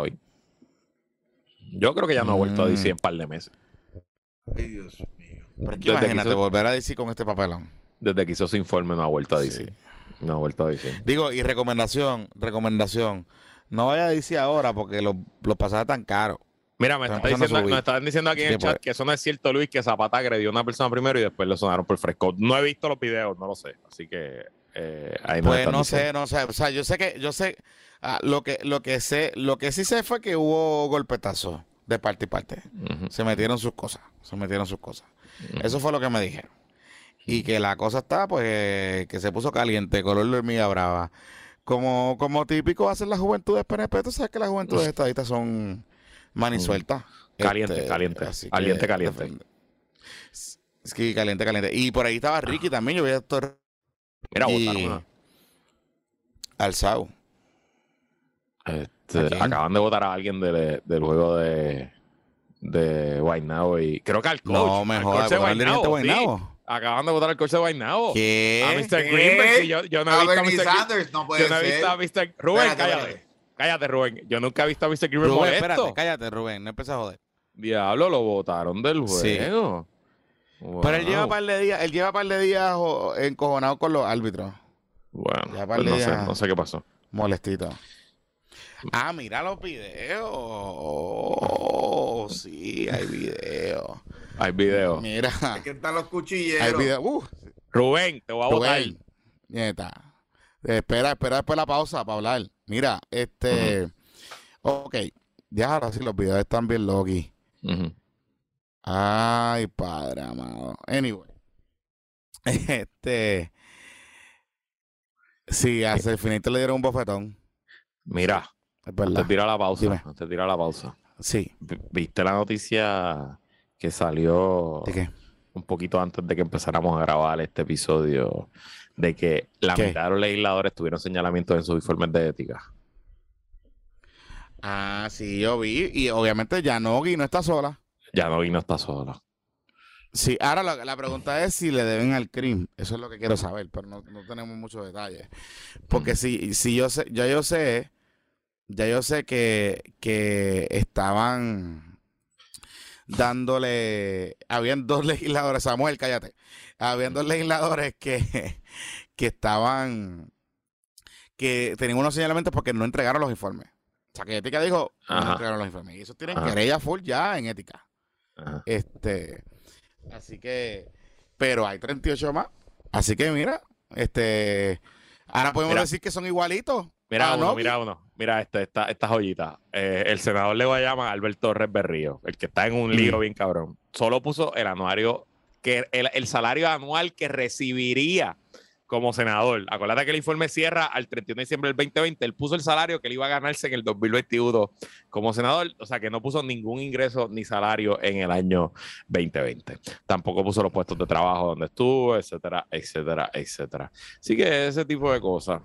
Yo creo que ya no ha vuelto a DC en un par de meses. Ay, Dios mío. Pero es que imagínate volver a DC con este papelón. Desde que hizo su informe no ha vuelto a DC. Sí. No ha vuelto a DC. Digo, y recomendación. No vaya a DC ahora porque los pasajes están caros. Mira, nos estaban diciendo aquí en el chat que eso no es cierto, Luis, que Zapata agredió a una persona primero y después lo sonaron por fresco. No he visto los videos, no lo sé. Así que ahí no. Pues no sé. O sea, yo sé. Lo que sí sé fue que hubo golpetazos de parte y parte. Se metieron sus cosas. Eso fue lo que me dijeron. Y que la cosa está, pues, que se puso caliente, color de hormiga brava. Como típico hacen las juventudes PNP, tú sabes que las juventudes estadistas son manisueltas. Caliente. Sí, caliente. Y por ahí estaba Ricky también, yo vi a esto. Mira, votaron alzado. Acaban de votar a alguien del juego de Guaynabo y creo que al coach. No, mejor. Al coach de Guaynabo. Acaban de votar al coach de Guaynabo. ¿Qué? A Mr. Greenberg. Yo no he visto a Mr. Sanders, no puede ser. Yo no he visto a Mr. Rubén, cállate, Rubén. Yo nunca he visto a Mr. Greenberg molesto. Espérate, cállate, Rubén. No empieces a joder. Diablo, lo votaron del juego. Sí. Wow. Pero él lleva un par de días encojonado con los árbitros. Bueno, pues no sé qué pasó. Molestito. Mira los videos. Sí, hay videos. Hay videos. Mira. Aquí están los cuchilleros. Hay videos. Rubén, te voy a votar. Nieta. Espera después la pausa para hablar. Mira, ok. Ya ahora sí los videos están bien loqui. Ay, padre amado. Anyway. Sí, hace el finito le dieron un bofetón. Mira, te tira la pausa. Sí. ¿Viste la noticia que salió ¿de qué? un poquito antes de que empezáramos a grabar este episodio? De que la mitad de los legisladores tuvieron señalamientos en sus informes de ética. Sí, yo vi. Y obviamente Yanogui no está sola. Yanogui no está sola. Sí, ahora la pregunta es si le deben al crimen. Eso es lo que quiero saber, pero no tenemos muchos detalles. Porque si yo sé que estaban dándole, habían dos legisladores, Samuel, cállate, habían dos legisladores que tenían unos señalamientos porque no entregaron los informes. O sea, que ética dijo, no entregaron los informes. Y esos tienen querella full ya en ética. Ajá. Así que, pero hay 38 más. Así que mira, ahora podemos decir que son igualitos. Mira uno. Mira esta joyita. El senador le va a llamar a Albert Torres Berrío, el que está en un lío bien cabrón. Solo puso el anuario, el salario anual que recibiría como senador. Acuérdate que el informe cierra al 31 de diciembre del 2020. Él puso el salario que él iba a ganarse en el 2021 como senador. O sea, que no puso ningún ingreso ni salario en el año 2020. Tampoco puso los puestos de trabajo donde estuvo, etcétera. Así que ese tipo de cosas.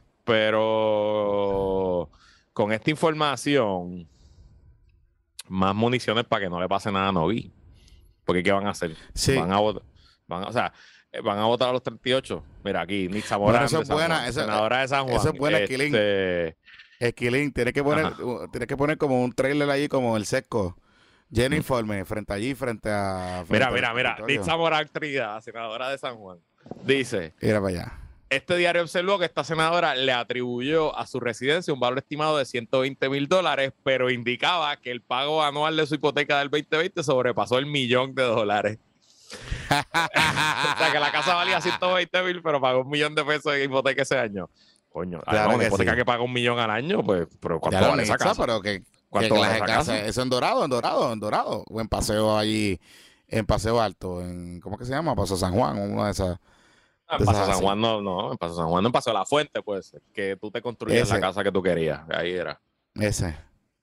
Pero con esta información, más municiones para que no le pase nada a Nogui. Porque ¿qué van a hacer? Sí. Van a votar a los 38. Mira, aquí, Nick Zamora, senadora de San Juan. Eso es buena, Esquilín. Esquilín, tienes que poner como un trailer allí, como el sesco. Lleno informe, frente a... Mira. Nick Zamora, senadora de San Juan. Dice... Mira para allá. Este diario observó que esta senadora le atribuyó a su residencia un valor estimado de $120,000, pero indicaba que el pago anual de su hipoteca del 2020 sobrepasó el $1,000,000. O sea, que la casa valía 120,000, pero pagó $1,000,000 de hipoteca ese año. Coño, claro, una hipoteca que paga $1,000,000 al año, pues, pero ¿cuánto vale esa casa? Pero ¿cuánto vale esa casa? Eso en Dorado. O en Paseo allí, en Paseo Alto, ¿cómo que se llama? Paseo San Juan, una de esas. En Paseo San Juan no, en Paseo San Juan no, en Paseo La Fuente, pues, que tú te construías la casa que tú querías. Ahí era. Ese.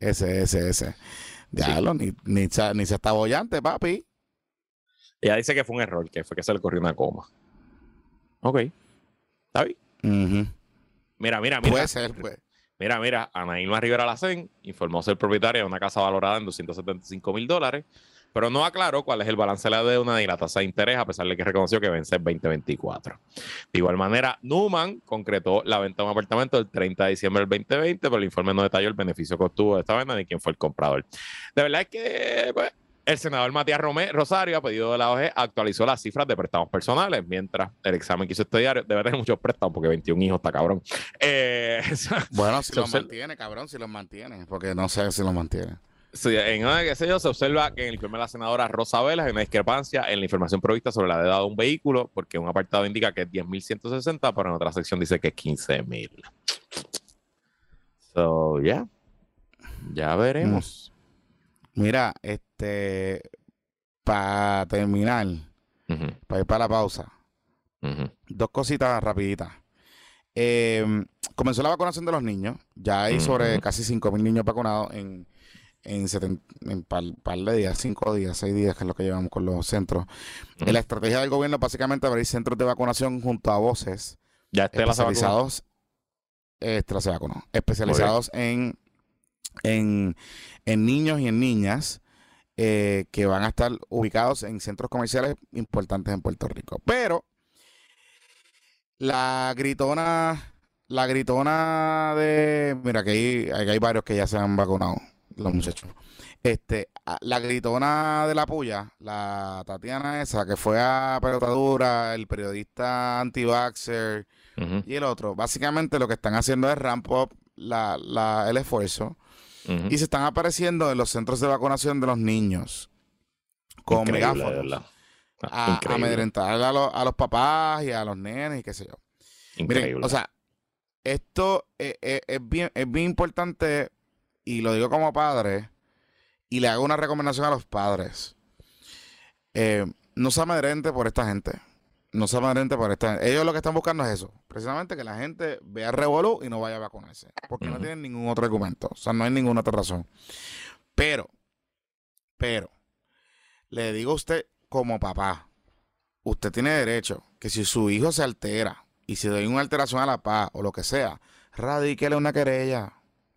Diablo, sí. ni se está bollante, papi. Ella dice que fue un error, que fue que se le corrió una coma. Ok. ¿Está bien? Mira. Puede ser, pues. Mira, Ana Irma Rivera Lacén informó ser propietaria de una casa valorada en $275,000, pero no aclaró cuál es el balance de la deuda ni la tasa de interés, a pesar de que reconoció que vence en 2024. De igual manera, Numan concretó la venta de un apartamento el 30 de diciembre del 2020, pero el informe no detalló el beneficio que obtuvo de esta venta ni quién fue el comprador. De verdad es que, pues, el senador Matías Rosario, a pedido de la OG, actualizó las cifras de préstamos personales, mientras el examen que hizo este diario debe tener muchos préstamos, porque 21 hijos está cabrón. Bueno, si los mantiene, cabrón, si los mantiene, porque no sé si los mantiene. Sí, qué sé yo, se observa que en el informe de la senadora Rosa Velas hay una discrepancia en la información provista sobre la deuda de un vehículo, porque un apartado indica que es 10,160, pero en otra sección dice que es 15,000. So, ya veremos. Mira, para terminar, para ir para la pausa, dos cositas rapiditas. Comenzó la vacunación de los niños. Ya hay sobre casi 5,000 niños vacunados en par de días, 5 días, 6 días, que es lo que llevamos con los centros. La estrategia del gobierno es básicamente abrir centros de vacunación junto a voces ya especializados. Se vacunó. Especializados en niños y en niñas que van a estar ubicados en centros comerciales importantes en Puerto Rico. Pero la gritona de... Mira, que hay varios que ya se han vacunado, los muchachos. La gritona de la puya, la Tatiana esa, que fue a Pelotadura, el periodista anti-vaxxer y el otro, básicamente lo que están haciendo es ramp up el esfuerzo y se están apareciendo en los centros de vacunación de los niños con megáfonos a amedrentar a los papás y a los nenes y qué sé yo. Increíble. Miren, o sea, esto es bien importante, y lo digo como padre, y le hago una recomendación a los padres. No se amedrente por esta gente. No se amedrente por esta gente. Ellos lo que están buscando es eso. Precisamente que la gente vea revolú y no vaya a vacunarse. Porque no tienen ningún otro argumento. O sea, no hay ninguna otra razón. Pero, le digo a usted como papá, usted tiene derecho que si su hijo se altera y si hay una alteración a la paz o lo que sea, radíquele una querella.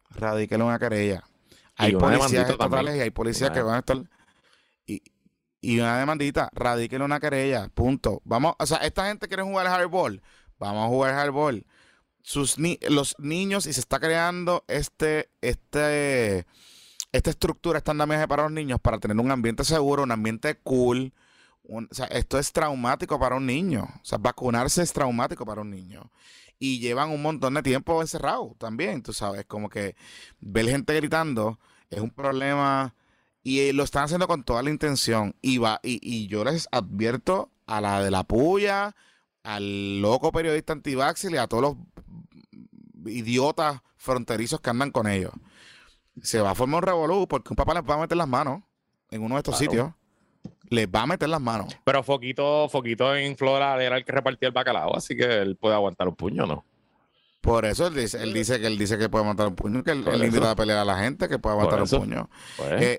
Hay policías estatales y hay policías que van a estar... Y una demandita, radíquele una querella, punto. Vamos, o sea, esta gente quiere jugar hardball. Vamos a jugar hardball. Los niños, y se está creando esta estructura, esta andamiaje para los niños, para tener un ambiente seguro, un ambiente cool. O sea, esto es traumático para un niño. O sea, vacunarse es traumático para un niño. Y llevan un montón de tiempo encerrados también, tú sabes. Como que ver gente gritando es un problema... Y lo están haciendo con toda la intención. Y yo les advierto a la de la puya, al loco periodista anti-vaxxer y a todos los idiotas fronterizos que andan con ellos. Se va a formar un revolú porque un papá les va a meter las manos en uno de estos sitios. Les va a meter las manos. Pero Foquito en Florida era el que repartía el bacalao, así que él puede aguantar un puño, ¿no? Por eso él dice que puede aguantar un puño, que él invita a pelear a la gente, que puede aguantar un puño. Pues.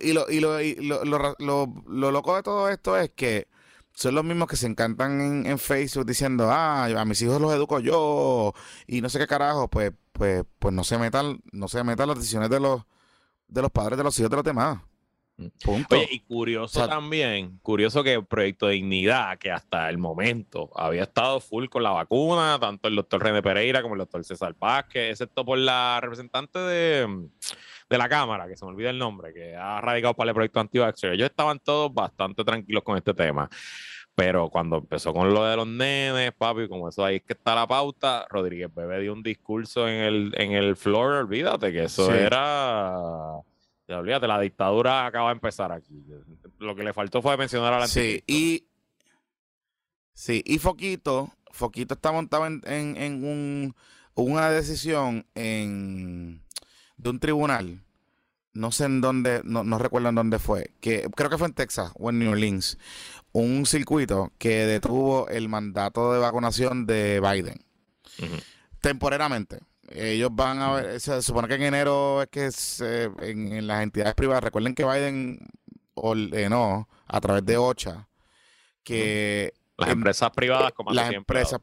Lo loco de todo esto es que son los mismos que se encantan en Facebook diciendo, a mis hijos los educo yo y no sé qué carajo. Pues no se metan las decisiones de los padres de los hijos de los demás. Punto. Oye, y curioso también, que el Proyecto de Dignidad, que hasta el momento había estado full con la vacuna, tanto el doctor René Pereira como el doctor César Vázquez, excepto por la representante de la Cámara, que se me olvida el nombre, que ha radicado para el proyecto anti-vaxxer. Ellos estaban todos bastante tranquilos con este tema. Pero cuando empezó con lo de los nenes, papi, como eso ahí es que está la pauta, Rodríguez Bebe dio un discurso en el floor, olvídate que eso era... Ya olvídate, la dictadura acaba de empezar aquí. Lo que le faltó fue mencionar a la anticristo. Y Foquito está montado en una decisión de un tribunal. No sé en dónde, no recuerdo en dónde fue. Creo que fue en Texas o en New Orleans. Un circuito que detuvo el mandato de vacunación de Biden. Temporariamente. Ellos van a ver, se supone que en enero es que en las entidades privadas, recuerden que Biden ordenó a través de OCHA que las empresas privadas como las empresas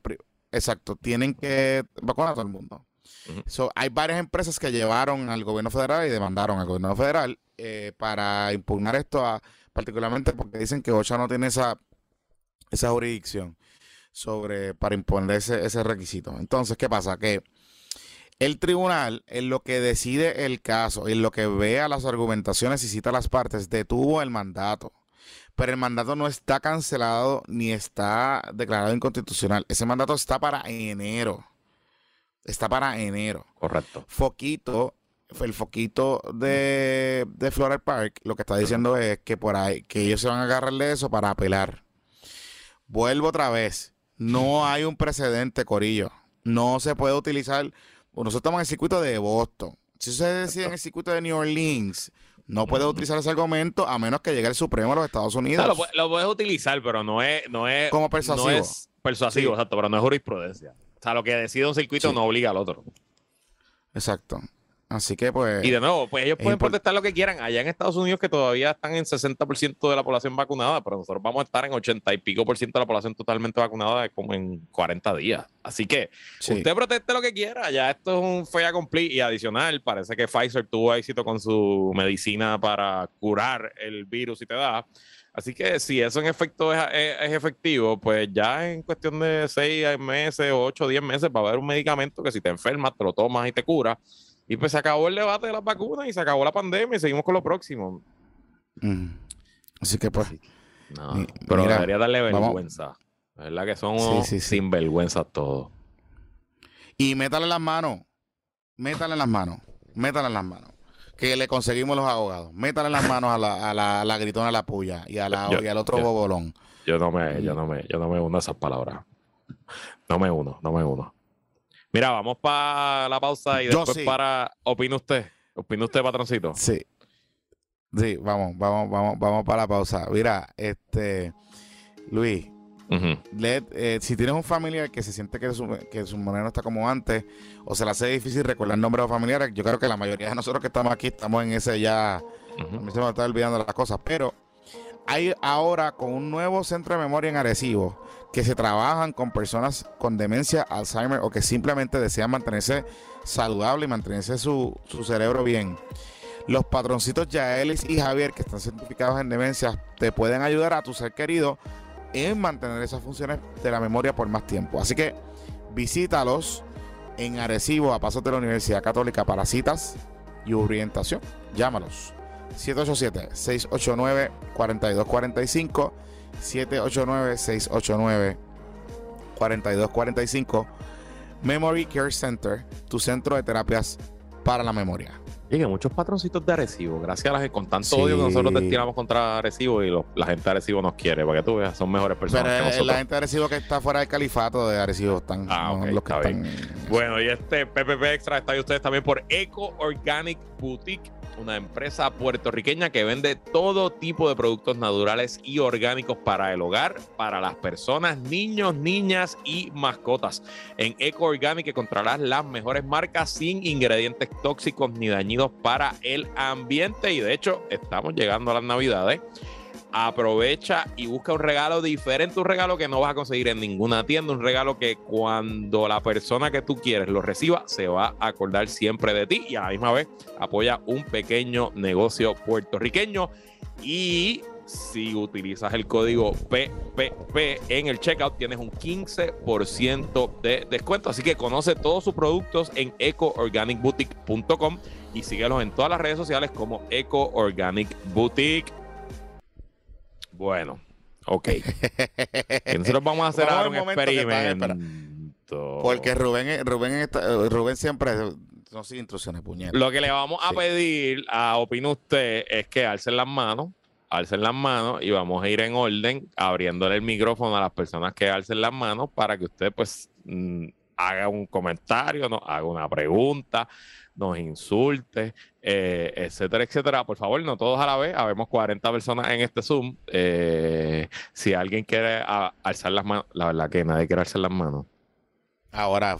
exacto, tienen que vacunar a todo el mundo. Hay varias empresas que llevaron al gobierno federal y demandaron al gobierno federal para impugnar esto, particularmente porque dicen que OSHA no tiene esa jurisdicción para imponer ese requisito. Entonces, ¿qué pasa? Que el tribunal, en lo que decide el caso, en lo que vea las argumentaciones y cita las partes, detuvo el mandato. Pero el mandato no está cancelado ni está declarado inconstitucional. Ese mandato está para enero. Está para enero. Correcto. El foquito de Floral Park lo que está diciendo es que por ahí, que ellos se van a agarrar de eso para apelar. Vuelvo otra vez. No hay un precedente, corillo. No se puede utilizar. Nosotros estamos en el circuito de Boston. Si se decide en el circuito de New Orleans, no puedes utilizar ese argumento a menos que llegue el Supremo de los Estados Unidos. No, lo puedes utilizar, pero no es como persuasivo. No es persuasivo, sí. Exacto, pero no es jurisprudencia. O sea, lo que decide un circuito no obliga al otro. Exacto. Así que pues... Y de nuevo, pues ellos pueden protestar lo que quieran. Allá en Estados Unidos, que todavía están en 60% de la población vacunada, pero nosotros vamos a estar en 80 y pico % de la población totalmente vacunada como en 40 días. Así que usted proteste lo que quiera. Ya esto es un fait accompli y adicional. Parece que Pfizer tuvo éxito con su medicina para curar el virus y te da. Así que si eso en efecto es efectivo, pues ya en cuestión de 6 meses, 8, 10 meses va a haber un medicamento que si te enfermas te lo tomas y te cura. Y pues se acabó el debate de las vacunas y se acabó la pandemia y seguimos con lo próximo. Así que pues... No, pero mira, debería darle vergüenza. La verdad que son unos sinvergüenzas todos. Y métale las manos. Que le conseguimos los abogados. Métale las manos a la gritona, a la puya y al otro bobolón. Yo no me uno a esas palabras. No me uno. Mira, vamos para la pausa y después ¿Opina usted, patroncito? Sí, vamos para la pausa. Mira, Luis, si tienes un familiar que se siente que su moneda no está como antes o se le hace difícil recordar nombres de familiares, yo creo que la mayoría de nosotros que estamos aquí estamos en ese ya, a mí se me está olvidando las cosas, pero hay ahora con un nuevo centro de memoria en Arecibo que se trabajan con personas con demencia, Alzheimer o que simplemente desean mantenerse saludable y mantenerse su cerebro bien. Los patroncitos Yaelis y Javier, que están certificados en demencia, te pueden ayudar a tu ser querido en mantener esas funciones de la memoria por más tiempo. Así que visítalos en Arecibo, a pasos de la Universidad Católica, para citas y orientación. Llámalos. 787-689-4245, 789-689-4245. Memory Care Center, tu centro de terapias para la memoria. Y que muchos patroncitos de Arecibo, gracias a con tanto odio que nosotros destinamos contra Arecibo y la gente de Arecibo nos quiere, para que tú veas, son mejores personas que nosotros. La gente de Arecibo que está fuera del califato de Arecibo están los que están. Bueno, y este PPP Extra está ahí ustedes también por Eco Organic Boutique, una empresa puertorriqueña que vende todo tipo de productos naturales y orgánicos para el hogar, para las personas, niños, niñas y mascotas. En Eco Organic encontrarás las mejores marcas sin ingredientes tóxicos ni dañinos para el ambiente. Y de hecho, estamos llegando a las Navidades. Aprovecha y busca un regalo diferente, un regalo que no vas a conseguir en ninguna tienda, un regalo que cuando la persona que tú quieres lo reciba se va a acordar siempre de ti y a la misma vez apoya un pequeño negocio puertorriqueño. Y si utilizas el código PPP en el checkout tienes un 15% de descuento, así que conoce todos sus productos en ecoorganicboutique.com y síguelos en todas las redes sociales como Eco Organic Boutique. Bueno, ok. Y nosotros vamos a hacer ahora un experimento. Porque Rubén siempre no sigue instrucciones, puñetas. Lo que le vamos a pedir a Opina Usted es que alcen las manos y vamos a ir en orden abriéndole el micrófono a las personas que alcen las manos para que usted pues haga un comentario, nos haga una pregunta, nos insulte, etcétera, etcétera. Por favor, no todos a la vez. Habemos 40 personas en este Zoom. Si alguien quiere alzar las manos, la verdad que nadie quiere alzar las manos. Ahora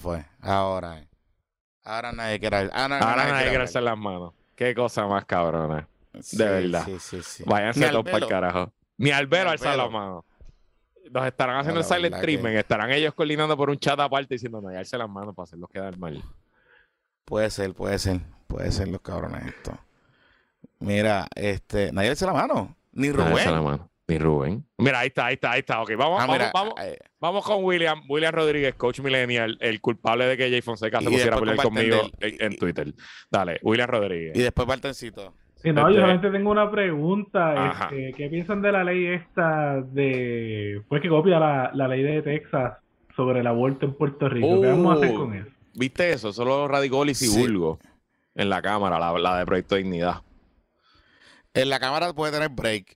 nadie quiere alzar las manos. Qué cosa más cabrona. De verdad. Sí. Váyanse todos para el carajo. Ni Albero alzar las manos. nos estarán haciendo No, el la silent verdad treatment, que estarán ellos coordinando por un chat aparte diciendo no, darse las manos para hacerlos quedar mal. puede ser los cabrones esto. Mira, nadie le echa la mano, ni Darse la Rubén. mano. Ni Rubén. Mira, ahí está. Ok, Mira, vamos con William Rodríguez, coach millennial, el culpable de que Jay Fonseca se y pusiera a después pelear con conmigo Bartender, en Twitter. Dale, William y Rodríguez. después Bartencito. Sí, no, yo solamente tengo una pregunta. Ajá. ¿Qué piensan de la ley esta pues que copia la ley de Texas sobre el aborto en Puerto Rico? ¿Qué vamos a hacer con eso? ¿Viste eso? Solo radicó Lizy Sí. Bulgo en la Cámara, la de Proyecto de Dignidad. En la cámara puede tener break.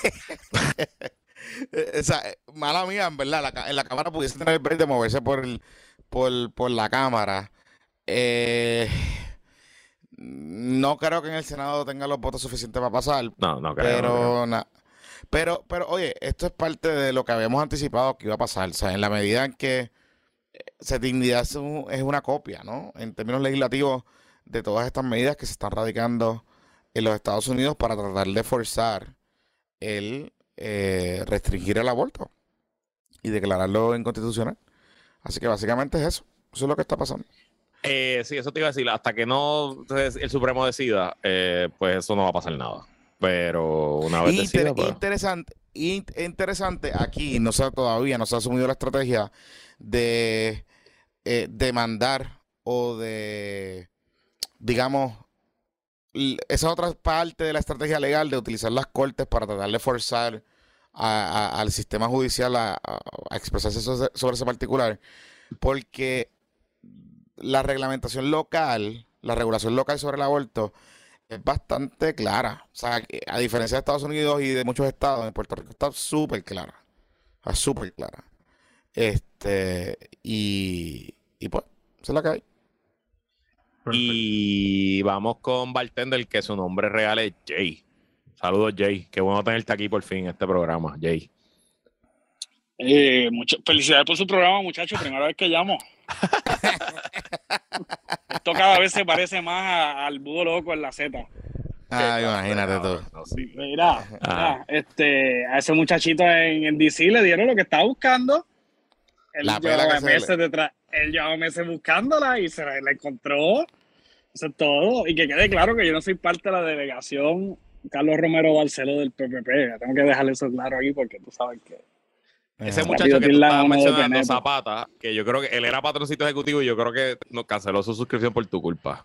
O sea, mala mía, en verdad. En la cámara pudiese tener break de moverse por la cámara. No creo que en el Senado tenga los votos suficientes para pasar. No creo. Pero, oye, esto es parte de lo que habíamos anticipado que iba a pasar. O sea, en la medida en que dignidad es una copia, ¿no? En términos legislativos de todas estas medidas que se están radicando en los Estados Unidos para tratar de forzar el restringir el aborto y declararlo inconstitucional. Así que básicamente es eso. Eso es lo que está pasando. Sí, eso te iba a decir. Hasta que no el Supremo decida, pues eso no va a pasar nada. Pero una vez decida, pues... Interesante, aquí todavía no se ha asumido la estrategia de demandar o de, digamos, esa otra parte de la estrategia legal de utilizar las cortes para tratar de forzar al sistema judicial a expresarse sobre ese particular, porque la reglamentación local, la regulación local sobre el aborto es bastante clara. O sea, a diferencia de Estados Unidos y de muchos estados, en Puerto Rico está súper clara. Está súper clara. Y pues, esa es la que hay. Y vamos con Bartender, que su nombre real es Jay. Saludos, Jay. Qué bueno tenerte aquí por fin en este programa, Jay. Felicidades por su programa, muchachos. Primera vez que llamo. Esto cada vez se parece más al búho loco en la Z. Imagínate tú. No, sí. Mira, a ese muchachito en DC le dieron lo que estaba buscando. Él llevaba meses buscándola y se la encontró. Eso es todo. Y que quede claro que yo no soy parte de la delegación Carlos Romero Barceló del PPP. Tengo que dejarle eso claro aquí porque tú sabes que... Ese muchacho que tú estabas mencionando, Zapata, que yo creo que él era patroncito ejecutivo y yo creo que nos canceló su suscripción por tu culpa.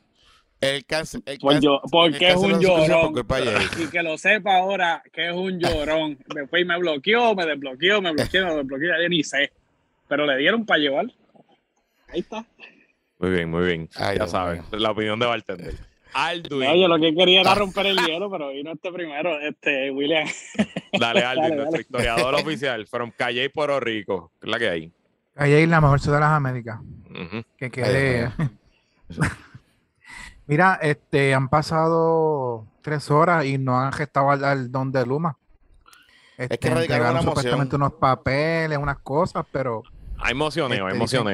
Porque es un llorón. Y que lo sepa ahora que es un llorón. Después me bloqueó, me desbloqueó, me desbloqueó, yo ni sé. Pero le dieron para llevar. Ahí está. Muy bien. Ya saben, la opinión de Bartender. Alduin. No, yo lo que quería era romper el hielo, pero vino primero, William. Dale, Alduin, nuestro historiador oficial, from Calle, Puerto Rico. ¿Qué es la que hay? Calle es la mejor ciudad de las Américas. Que quede. Mira, han pasado 3 horas y no han gestado al don de Luma. Es que radicaron supuestamente unos papeles, unas cosas, pero... Hay mocioneo.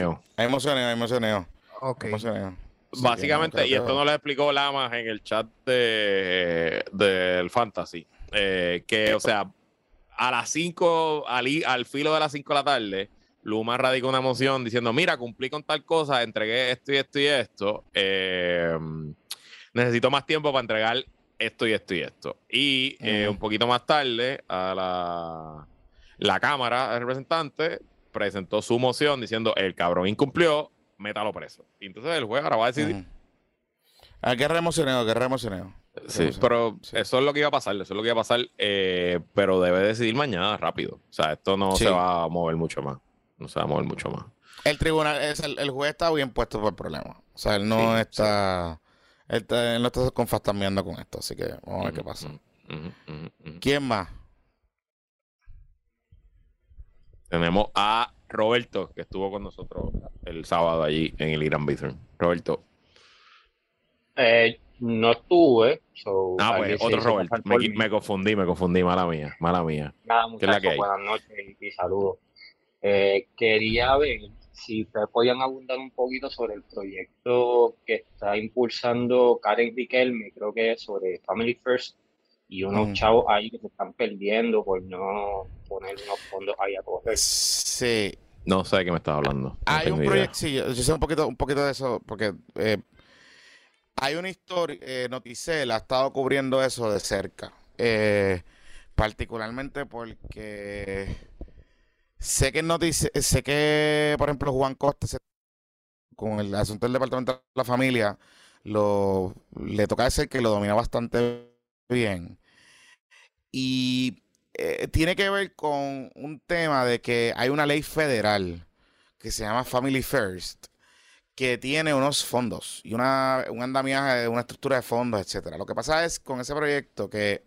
Okay. Básicamente, y esto nos lo explicó Lamas en el chat del Fantasy, que, o sea, a las 5, al filo de las 5 de la tarde, Luma radicó una moción diciendo, mira, cumplí con tal cosa, entregué esto y esto, necesito más tiempo para entregar esto y esto. Y un poquito más tarde, a la Cámara de Representantes presentó su moción diciendo, el cabrón incumplió, métalo preso. Y entonces el juez ahora va a decidir. Qué reemocionado. Sí, pero eso es lo que iba a pasar, pero debe decidir mañana rápido. O sea, esto no se va a mover mucho más. El tribunal, el juez está bien puesto por el problema. O sea, él no está... Él no está confastameando con esto, así que vamos a ver qué pasa. ¿Quién más? Tenemos a Roberto, que estuvo con nosotros el sábado allí en el Irán Bithorn. Roberto. No estuve. Pues otro Roberto. Me confundí, mala mía. Nada, muchachos, buenas noches y saludos. Quería ver si ustedes podían abundar un poquito sobre el proyecto que está impulsando Karen Riquelme, creo que es sobre Family First, y unos chavos ahí que se están perdiendo por no poner unos fondos ahí a todos. Sí. No sé de qué me estás hablando. No hay un tengo idea. proyecto, sí, yo sé un poquito de eso, porque hay una historia, Noticel ha estado cubriendo eso de cerca, particularmente porque sé que, por ejemplo, Juan Costa, con el asunto del Departamento de la Familia, le toca decir que lo domina bastante bien. Y tiene que ver con un tema de que hay una ley federal que se llama Family First, que tiene unos fondos y un andamiaje, una estructura de fondos, etcétera. Lo que pasa es con ese proyecto que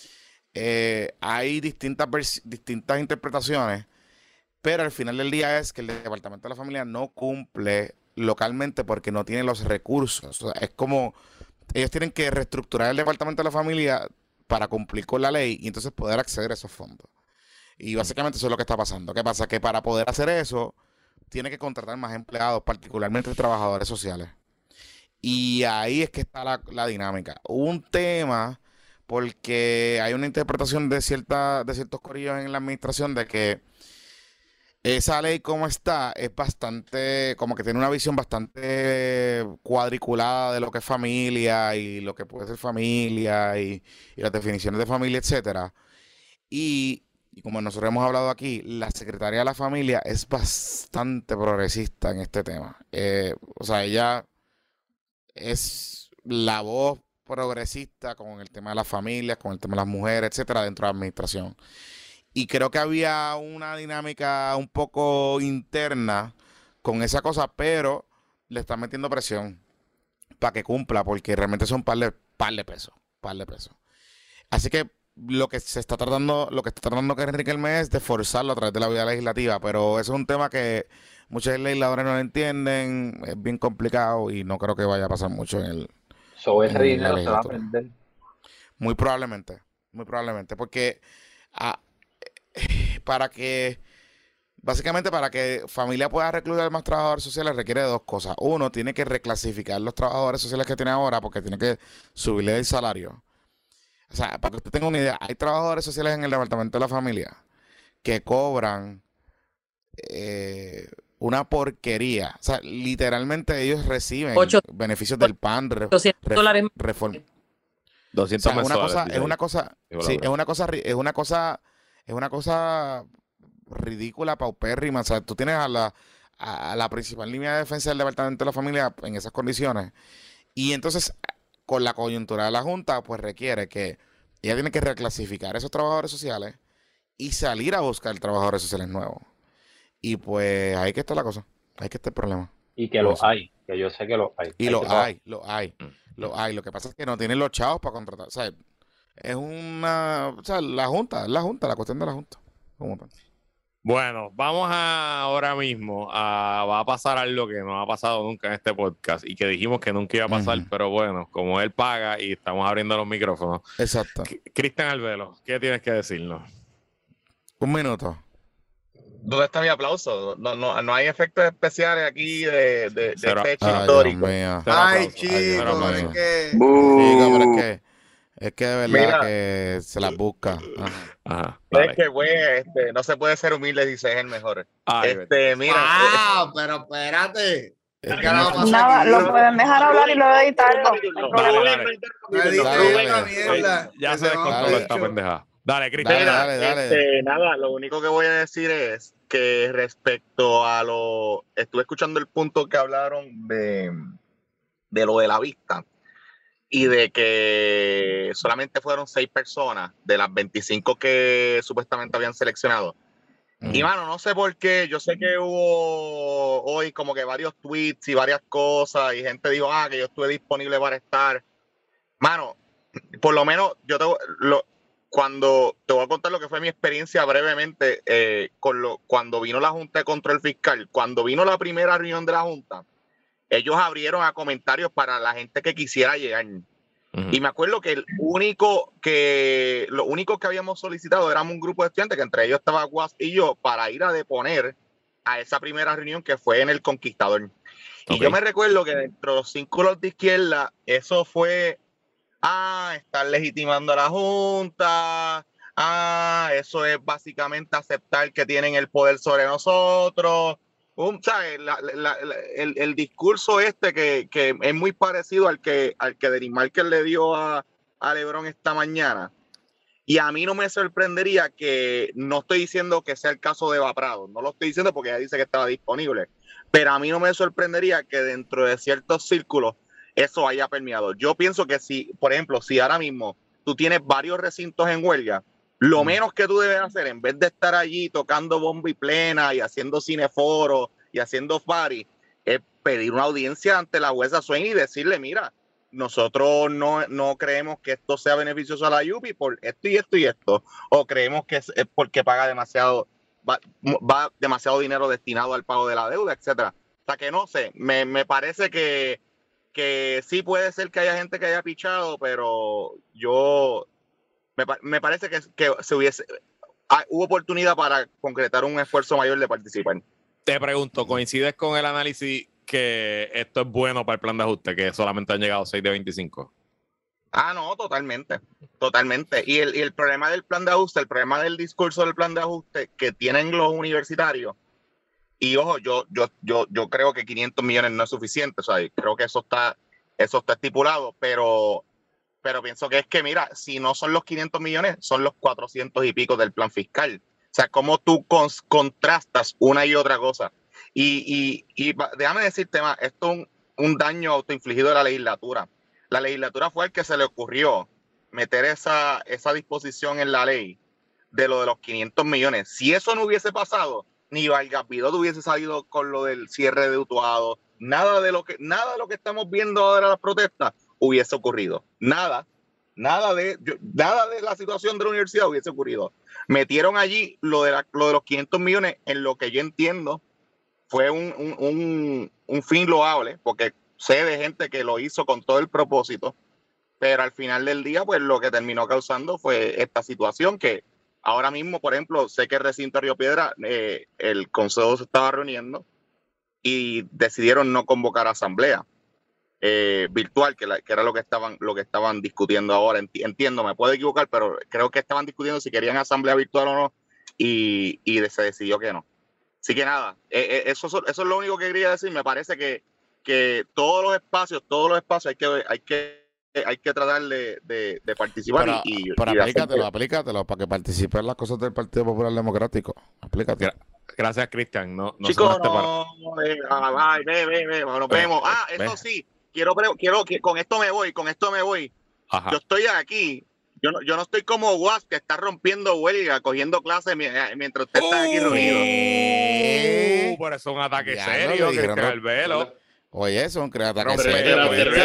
hay distintas interpretaciones, pero al final del día es que el Departamento de la Familia no cumple localmente porque no tiene los recursos. O sea, es como ellos tienen que reestructurar el Departamento de la Familia para cumplir con la ley y entonces poder acceder a esos fondos. Y básicamente eso es lo que está pasando. ¿Qué pasa? Que para poder hacer eso, tiene que contratar más empleados, particularmente trabajadores sociales. Y ahí es que está la dinámica. Un tema, porque hay una interpretación de ciertos corillos en la administración de que esa ley como está es bastante, como que tiene una visión bastante cuadriculada de lo que es familia y lo que puede ser familia y las definiciones de familia, etcétera. Y como nosotros hemos hablado aquí, la Secretaría de la Familia es bastante progresista en este tema. O sea, ella es la voz progresista con el tema de las familias, con el tema de las mujeres, etcétera, dentro de la administración. Y creo que había una dinámica un poco interna con esa cosa, pero le están metiendo presión para que cumpla, porque realmente son par de pesos. Así que lo que está tratando que Enrique Elme es de forzarlo a través de la vía legislativa, pero eso es un tema que muchos legisladores no lo entienden, es bien complicado y no creo que vaya a pasar mucho en ese dinero se va a perder. Muy probablemente, porque básicamente para que familia pueda reclutar más trabajadores sociales requiere de dos cosas. Uno, tiene que reclasificar los trabajadores sociales que tiene ahora porque tiene que subirle el salario. O sea, para que usted tenga una idea, hay trabajadores sociales en el Departamento de la Familia que cobran una porquería. O sea, literalmente ellos reciben beneficios del PAN, $200 reforma. 200 es una cosa ridícula, paupérrima. O sea, tú tienes a la principal línea de defensa del Departamento de la Familia en esas condiciones. Y entonces, con la coyuntura de la Junta, pues requiere que ella tiene que reclasificar esos trabajadores sociales y salir a buscar trabajadores sociales nuevos. Y pues ahí que está la cosa, ahí que está el problema. Y que los hay, que yo sé que los hay. Y lo hay. Lo que pasa es que no tienen los chavos para contratar. O sea, es la cuestión de la Junta. Bueno, vamos ahora mismo va a pasar algo que no ha pasado nunca en este podcast y que dijimos que nunca iba a pasar, pero bueno, como él paga y estamos abriendo los micrófonos. Exacto. Cristian Albelo, ¿qué tienes que decirnos? Un minuto. ¿Dónde está mi aplauso? No hay efectos especiales aquí de fecha histórico. Ay, chicos, es que... Es que de verdad que se las busca. Ajá, es que, güey, no se puede ser humilde, dice es el mejor. Mira. Pero espérate. Nada, lo pueden dejar hablar y luego editarlo. Ya se descontroló esta pendejada. Dale, Cristian. Dale. Nada, lo único que voy a decir es que respecto a estuve escuchando el punto que hablaron de lo de la vista. Y de que solamente fueron 6 personas de las 25 que supuestamente habían seleccionado. Y, mano, no sé por qué. Yo sé que hubo hoy como que varios tweets y varias cosas. Y gente dijo, que yo estuve disponible para estar. Mano, por lo menos cuando te voy a contar lo que fue mi experiencia brevemente cuando vino la Junta de Control Fiscal. Cuando vino la primera reunión de la Junta, ellos abrieron a comentarios para la gente que quisiera llegar. Y me acuerdo que lo único que habíamos solicitado éramos un grupo de estudiantes, que entre ellos estaba Guas y yo, para ir a deponer a esa primera reunión que fue en el Conquistador. Y yo me recuerdo que dentro de los círculos de izquierda, eso fue están legitimando a la Junta, eso es básicamente aceptar que tienen el poder sobre nosotros. ¿Sabes? El discurso que es muy parecido al que Derrick Marker le dio a LeBron esta mañana. Y a mí no me sorprendería que, no estoy diciendo que sea el caso de Eva Prado, no lo estoy diciendo porque ella dice que estaba disponible, pero a mí no me sorprendería que dentro de ciertos círculos eso haya permeado. Yo pienso que si, por ejemplo, si ahora mismo tú tienes varios recintos en huelga, lo menos que tú debes hacer, en vez de estar allí tocando bomba y plena y haciendo cineforos y haciendo party, es pedir una audiencia ante la jueza Swain y decirle, mira, nosotros no creemos que esto sea beneficioso a la Yupi por esto y esto y esto, o creemos que es porque paga demasiado, va demasiado dinero destinado al pago de la deuda, etcétera. O sea que no sé, me parece que sí puede ser que haya gente que haya pichado, pero me parece que hubo oportunidad para concretar un esfuerzo mayor de participar. Te pregunto, ¿coincides con el análisis que esto es bueno para el plan de ajuste, que solamente han llegado 6 de 25? No, totalmente. Y el problema del plan de ajuste, el problema del discurso del plan de ajuste que tienen los universitarios, y ojo, yo creo que 500 millones no es suficiente, o sea, creo que eso está estipulado, pero pienso que es que, mira, si no son los 500 millones, son los 400 y pico del plan fiscal. O sea, cómo tú contrastas una y otra cosa. Y déjame decirte más, esto es un daño autoinfligido de la legislatura. La legislatura fue el que se le ocurrió meter esa disposición en la ley de lo de los 500 millones. Si eso no hubiese pasado, ni Vargas Vidot hubiese salido con lo del cierre de Utuado, nada de lo que estamos viendo ahora en las protestas hubiese ocurrido. Nada de la situación de la universidad hubiese ocurrido. Metieron allí lo de los 500 millones en lo que yo entiendo fue un fin loable, porque sé de gente que lo hizo con todo el propósito, pero al final del día, pues lo que terminó causando fue esta situación que ahora mismo, por ejemplo, sé que el recinto Río Piedra, el consejo se estaba reuniendo y decidieron no convocar asamblea virtual, que era lo que estaban discutiendo ahora. Entiendo, me puedo equivocar, pero creo que estaban discutiendo si querían asamblea virtual o no y se decidió que no. Así que nada, eso es lo único que quería decir. Me parece que todos los espacios hay que tratar de participar. Pero aplícatelo para que participen en las cosas del Partido Popular Democrático. Aplícate. Gracias, Cristian. Chicos, nos vemos. Eso sí, quiero que con esto me voy. Ajá. Yo estoy aquí. Yo no estoy como Was, que está rompiendo huelga, cogiendo clases mientras usted está aquí reunido. Por eso es un ataque serio, Cristian Albelo. Oye, eso es un ataque serio.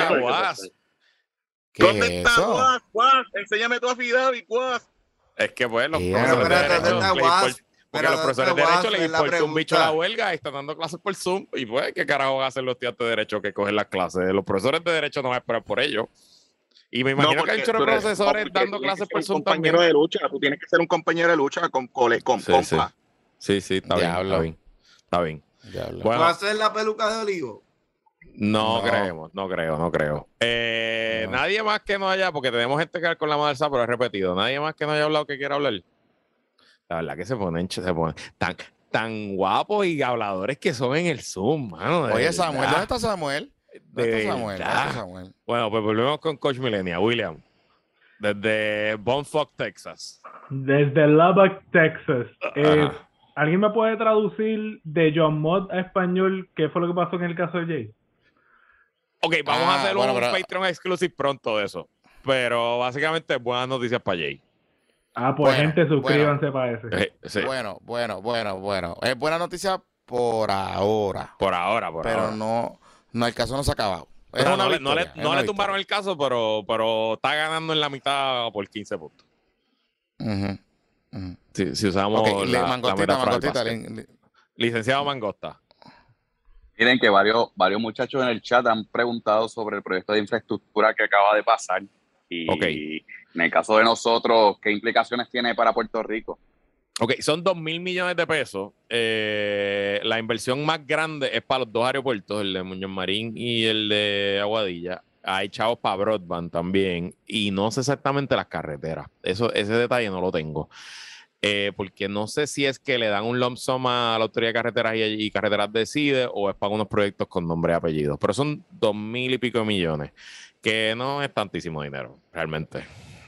¿Dónde está Was? Enséñame tu affidavit, Was. Es que pues los profesores de derecho les importa un bicho la huelga y están dando clases por Zoom. Y pues, ¿qué carajo van a hacer los estudiantes de derecho que cogen las clases? Los profesores de derecho no van a esperar por ellos. Y me imagino que hay muchos profesores dando clases por Zoom también. De lucha, tú tienes que ser un compañero de lucha con compa. Sí, está bien. Bueno, ¿vas a hacer la peluca de Olivo? No creo. Nadie más que no haya, porque tenemos gente que hablar con la madre, pero es repetido. Nadie más que no haya hablado que quiera hablar. La verdad que se ponen tan guapos y habladores que son en el Zoom, mano. Oye, Samuel, ¿dónde está Samuel? Bueno, pues volvemos con Coach Millenia. William, desde Bonfuck, Texas. Desde Lubbock, Texas. ¿Alguien me puede traducir de John Mott a español qué fue lo que pasó en el caso de Jay? Ok, vamos a hacer un Patreon exclusive pronto de eso. Pero básicamente buenas noticias para Jay. Pues gente, suscríbanse para ese. Sí. Bueno. Es buena noticia por ahora. Pero no, el caso no se ha acabado. No le tumbaron el caso, pero está ganando en la mitad por 15 puntos. Si usamos Mangostita. Licenciado Mangosta. Miren que varios muchachos en el chat han preguntado sobre el proyecto de infraestructura que acaba de pasar. Y en el caso de nosotros, ¿qué implicaciones tiene para Puerto Rico? Son 2,000 millones de pesos. La inversión más grande es para los dos aeropuertos, el de Muñoz Marín y el de Aguadilla. hay chavos para broadband también, y no sé exactamente las carreteras. Ese detalle no lo tengo. Porque no sé si es que le dan un lump sum a la Autoridad de Carreteras y Carreteras Decide, o es para unos proyectos con nombre y apellido. Pero son 2,000 y pico de millones, que no es tantísimo dinero, realmente.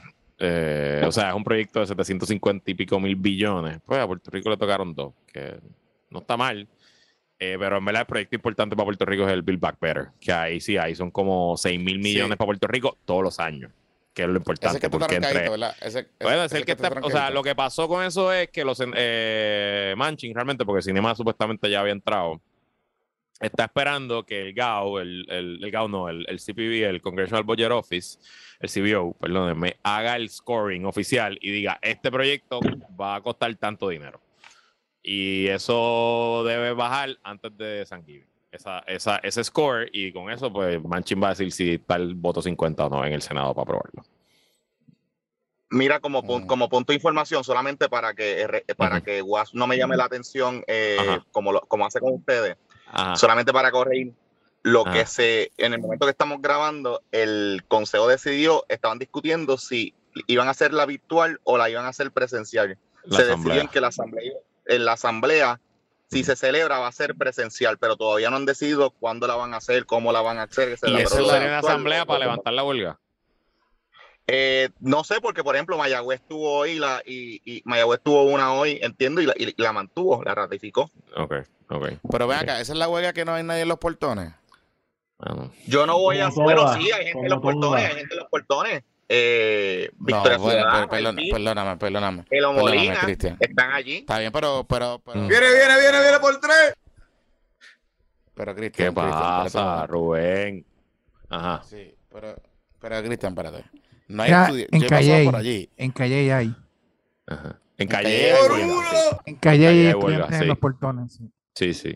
O sea, es un proyecto de 750 y pico mil billones. Pues a Puerto Rico le tocaron 2, que no está mal. Pero en verdad el proyecto importante para Puerto Rico es el Build Back Better, que ahí son como 6,000 millones para Puerto Rico todos los años, que es lo importante. Ese que porque ¿verdad? O sea, lo que pasó con eso es que los Manchin realmente, porque Cinema supuestamente ya había entrado, está esperando que el GAO, el GAO no, el CPB, el Congressional Budget Office, el CBO, perdónenme, haga el scoring oficial y diga, este proyecto va a costar tanto dinero. Y eso debe bajar antes de Thanksgiving. Ese score, y con eso, pues Manchin va a decir si está el voto 50 o no en el Senado para aprobarlo. Mira, como punto de información, solamente para que WAS no me llame la atención como hace con ustedes, solamente para corregir lo que en el momento que estamos grabando, el Consejo decidió, estaban discutiendo si iban a hacerla virtual o la iban a hacer presencial. Decidió en que la asamblea, si se celebra, va a ser presencial, pero todavía no han decidido cuándo la van a hacer, cómo la van a hacer. ¿Y eso sería una asamblea para levantar la huelga? No sé, porque por ejemplo Mayagüez tuvo hoy y Mayagüez tuvo una hoy, entiendo, y la mantuvo, la ratificó. Ok. Pero ven acá, ¿esa es la huelga que no hay nadie en los portones? Yo no voy a... Bueno, sí, hay gente en los portones, Victoria Perdóname. El Molina, Cristian. están allí. Está bien, pero... Viene por 3. Pero Cristian, ¿qué pasa, Rubén? Ajá. Sí, pero Cristian, espérate. No hay en Calle por allí. En Calle hay. Ajá. En Calle En Calle hay estudiantes en los portones. Sí.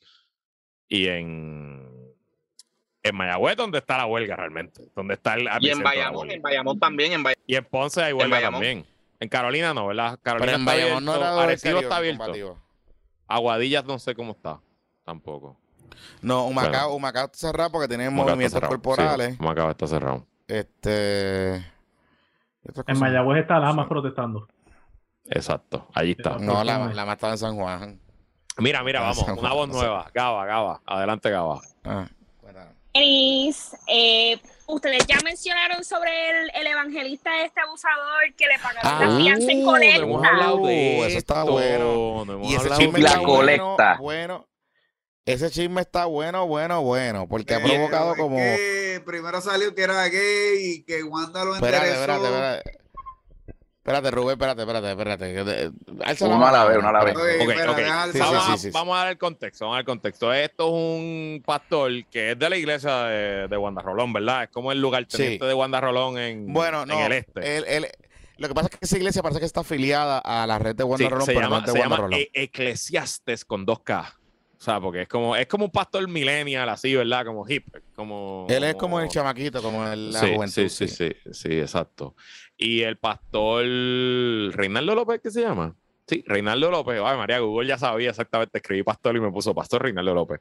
Y en Mayagüez, donde está la huelga realmente, donde está el y en Bayamón también, y en Ponce hay huelga también. En Carolina no, ¿verdad? Carolina pero en Bayamón no era Arecibo está abierto. Aguadillas no sé cómo está, tampoco. No, Humacao está cerrado porque tiene movimientos corporales. Sí, Humacao está cerrado. En Mayagüez está Lamas protestando. Exacto, allí está. No, Lamas estaba en San Juan. Mira, vamos, una voz nueva. Gaba. Adelante, Gaba. Ustedes ya mencionaron sobre el evangelista abusador que le pagaron la fianza en colecta. Hemos hablado de eso está bueno. Y ese chisme la colecta. Bueno. Ese chisme está bueno, porque ha provocado como... Primero salió que era gay y que Wanda lo enderezó. Espérate, Rubén, espérate. Uno a la vez. Okay. Vamos a dar el contexto. Esto es un pastor que es de la iglesia de Wanda Rolón, ¿verdad? Es como el lugarteniente de Wanda Rolón en el este. Lo que pasa es que esa iglesia parece que está afiliada a la red de Wanda Rolón, pero no es de Wanda Rolón. Eclesiastes con 2K. O sea, porque es como un pastor millennial, así, ¿verdad? Como hip. Él es como el chamaquito, como la juventud. Sí, exacto. Y el pastor Reinaldo López, ¿qué se llama? Sí, Reinaldo López. Ay, María, Google ya sabía exactamente. Escribí pastor y me puso pastor Reinaldo López.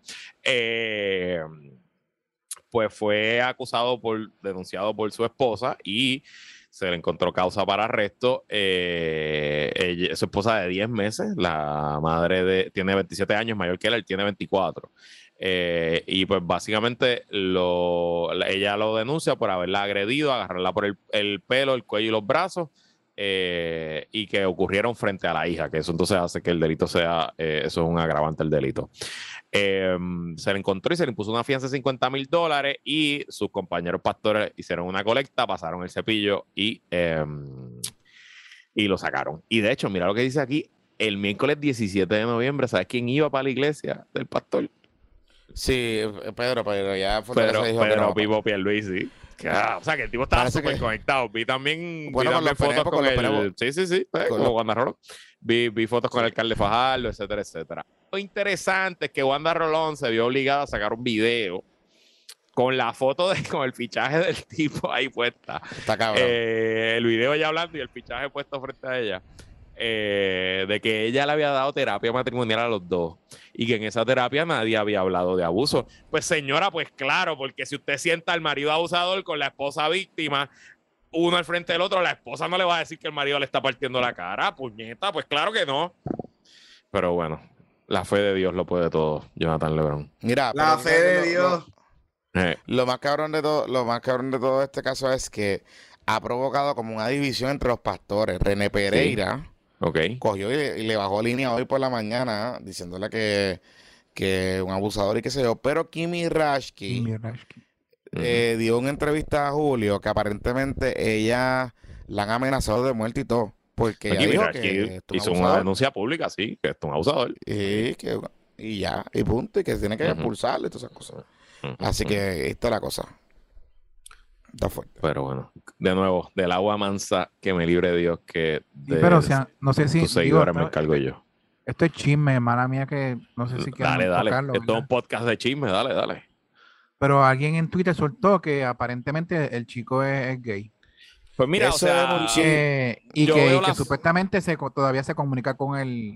Pues fue denunciado por su esposa y se le encontró causa para arresto. Su esposa de 10 meses, la madre tiene 27 años, mayor que él tiene 24. Y pues básicamente ella lo denuncia por haberla agredido, agarrarla por el pelo, el cuello y los brazos, y que ocurrieron frente a la hija, que eso entonces hace que el delito sea, eso es un agravante del delito. Se le encontró y se le impuso una fianza de $50,000 y sus compañeros pastores hicieron una colecta, pasaron el cepillo y lo sacaron. Y de hecho, mira lo que dice aquí, el miércoles 17 de noviembre, ¿sabes quién iba para la iglesia del pastor? Sí, Pedro ya fue Pedro Pipo Pierluisi. O sea, que el tipo estaba súper conectado. Vi también fotos con el... Sí, como Wanda Rolón. Vi fotos con el alcalde Fajardo, etcétera. Lo interesante es que Wanda Rolón se vio obligada a sacar un video con la foto con el fichaje del tipo ahí puesta. Está cabrón. El video ella hablando y el fichaje puesto frente a ella. de que ella le había dado terapia matrimonial a los dos y que en esa terapia nadie había hablado de abuso. Pues señora, pues claro, porque si usted sienta al marido abusador con la esposa víctima, uno al frente del otro, la esposa no le va a decir que el marido le está partiendo la cara, puñeta, pues claro que no. Pero bueno, la fe de Dios lo puede todo, Jonathan Lebron. Mira, la fe de Dios. Lo más cabrón de todo este caso es que ha provocado como una división entre los pastores. René Pereira cogió y le bajó línea hoy por la mañana diciéndole que un abusador y qué sé yo. Pero Kimi Rashki dio una entrevista a Julio que aparentemente ella la han amenazado de muerte y todo. Porque ella dijo que hizo una denuncia pública, sí, que esto es un abusador. Y ya, y punto, y que tiene que expulsarle y todas esas cosas. Así que esta es la cosa. Está fuerte. Pero bueno, de nuevo, del agua mansa que me libre Dios, que de pero, o sea, no sé si tus seguidores me encargo yo. Esto es chisme, mala mía, que no sé si dale, tocarlo, esto es un podcast de chisme, dale. Pero alguien en Twitter soltó que aparentemente el chico es gay. Pues mira, eso, o sea, y que supuestamente todavía se comunica con el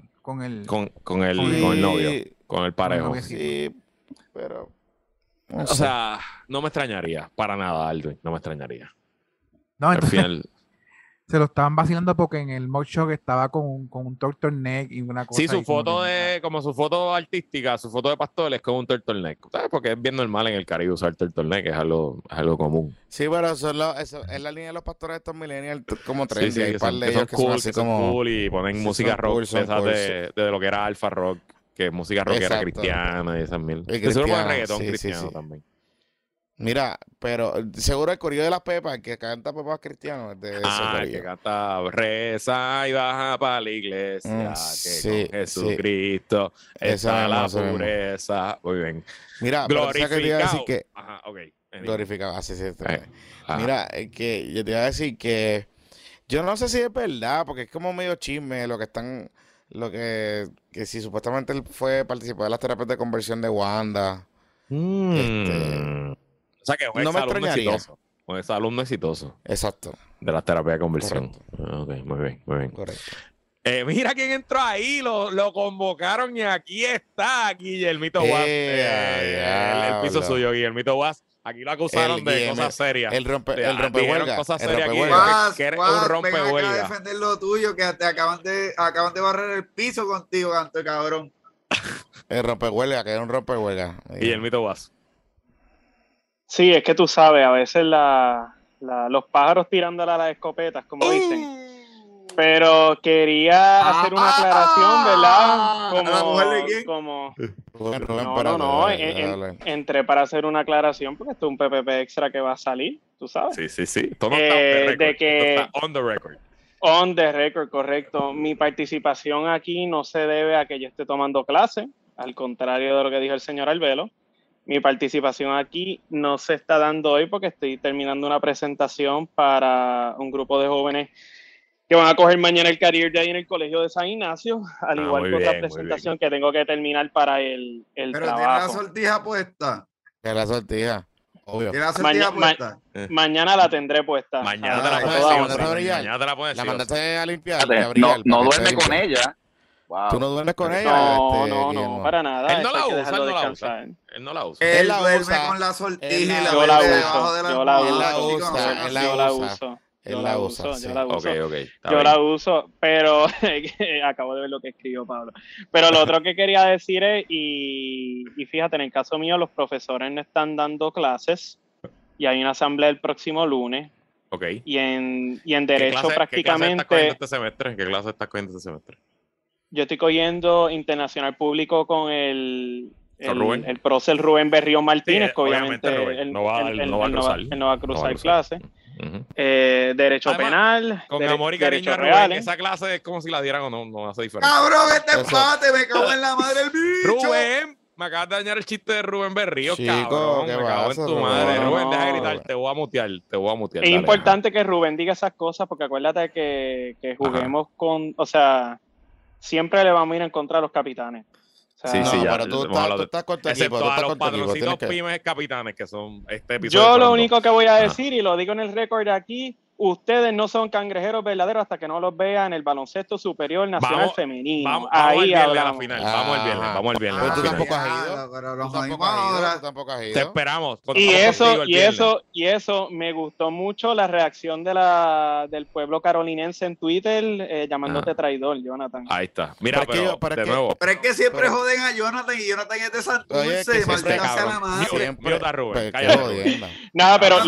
novio, con el parejo. Sí, pero o sea, no me extrañaría para nada, Aldwin, no me extrañaría. No, entonces, al final se lo estaban vacilando porque en el mock show estaba con un turtleneck y una cosa. Sí, su foto como su foto artística, su foto de pastor es con un turtleneck, ¿sabes? Porque es bien normal en el Caribe usar turtleneck, es algo común. Sí, pero eso es la línea de los pastores de estos millennials como trendy. Sí, hay par de ellos que son así como cool y ponen música rock de lo que era Alfa Rock, que es música rockera cristiana y esas mil. Seguro con reggaetón cristiano también. Mira, pero seguro el corillo de las Pepas, que canta Pepas cristianos. Que canta reza y baja para la iglesia, que con Jesucristo está la pureza. Muy bien. Mira, glorificado. Glorificado, así sí. Mira, que yo te iba a decir que yo no sé si es verdad, porque es como medio chisme que si supuestamente él participó de las terapias de conversión de Wanda. O sea que no me extrañaría. Un alumno exitoso. Exacto. De las terapias de conversión. Ok, muy bien. Correcto. Mira quién entró ahí, lo convocaron y aquí está Guillermito Guas. El piso suyo, Guillermito Guas. Aquí lo acusaron de cosas serias. El rompehuelga. Cosas serias aquí. Que eres un rompehuelga. Ven acá a defender lo tuyo, que te acaban de barrer el piso contigo, canto cabrón. El rompehuelga, que era un rompehuelga. Guillermito Guas. Sí, es que tú sabes, a veces los pájaros tirándole a las escopetas, como dicen. Pero quería hacer una aclaración, ¿verdad? No, entré para hacer una aclaración porque esto es un PPP extra que va a salir, tú sabes. Sí. Esto no está on the record. On the record, correcto. Mi participación aquí no se debe a que yo esté tomando clase, al contrario de lo que dijo el señor Albelo. Mi participación aquí no se está dando hoy porque estoy terminando una presentación para un grupo de jóvenes que van a coger mañana el Career Day en el Colegio de San Ignacio, al igual que otra presentación que tengo que terminar para el Pero trabajo. ¿tiene la sortija puesta? ¿Tiene la sortija? Obvio. ¿Tiene la sortija puesta? Mañana la tendré puesta. Mañana te la puedes la mandaste a limpiar. No duerme con ella. Wow. ¿Tú no duermes con ella? No, para nada. Él no la usa. Él no la usa. Él duerme con la sortija y la mete debajo de la almohada. Yo la uso, pero acabo de ver lo que escribió Pablo. Pero lo otro que quería decir es, y fíjate, en el caso mío, los profesores no están dando clases y hay una asamblea el próximo lunes. Okay. Y en Derecho prácticamente... ¿Qué clase estás cogiendo este semestre? Yo estoy cogiendo Internacional Público con el prócer Rubén Berrío Martínez, que obviamente él no va a cruzar clase. Derecho penal, con amor y cariño a Rubén, esa clase es como si la dieran o no hace diferencia. Cabrón, este empate, me cago en la madre del bicho. Rubén, me acabas de dañar el chiste de Rubén Berrío, cabrón, me cago en tu madre. Rubén, deja de gritar, te voy a mutear. Es importante que Rubén diga esas cosas porque acuérdate que juguemos con, o sea, siempre le vamos a ir en contra de los capitanes. O sea, pero tú estás con tu equipo. Excepto a los patroncitos pymes capitanes que son este episodio. Yo lo único que voy a decir, y lo digo en el récord de aquí, ustedes no son cangrejeros verdaderos hasta que no los vean en el baloncesto superior nacional femenino. Vamos ahí el viernes hablamos. A la final. Vamos el viernes. Tú tampoco has ido. Tú tampoco has ido. Te esperamos. Y eso me gustó mucho la reacción del pueblo carolinense en Twitter llamándote traidor, Jonathan. Ahí está. Mira, de nuevo. Pero es que siempre joden a Jonathan y Jonathan es de Santurce. Maldita sea la madre. Nada, pero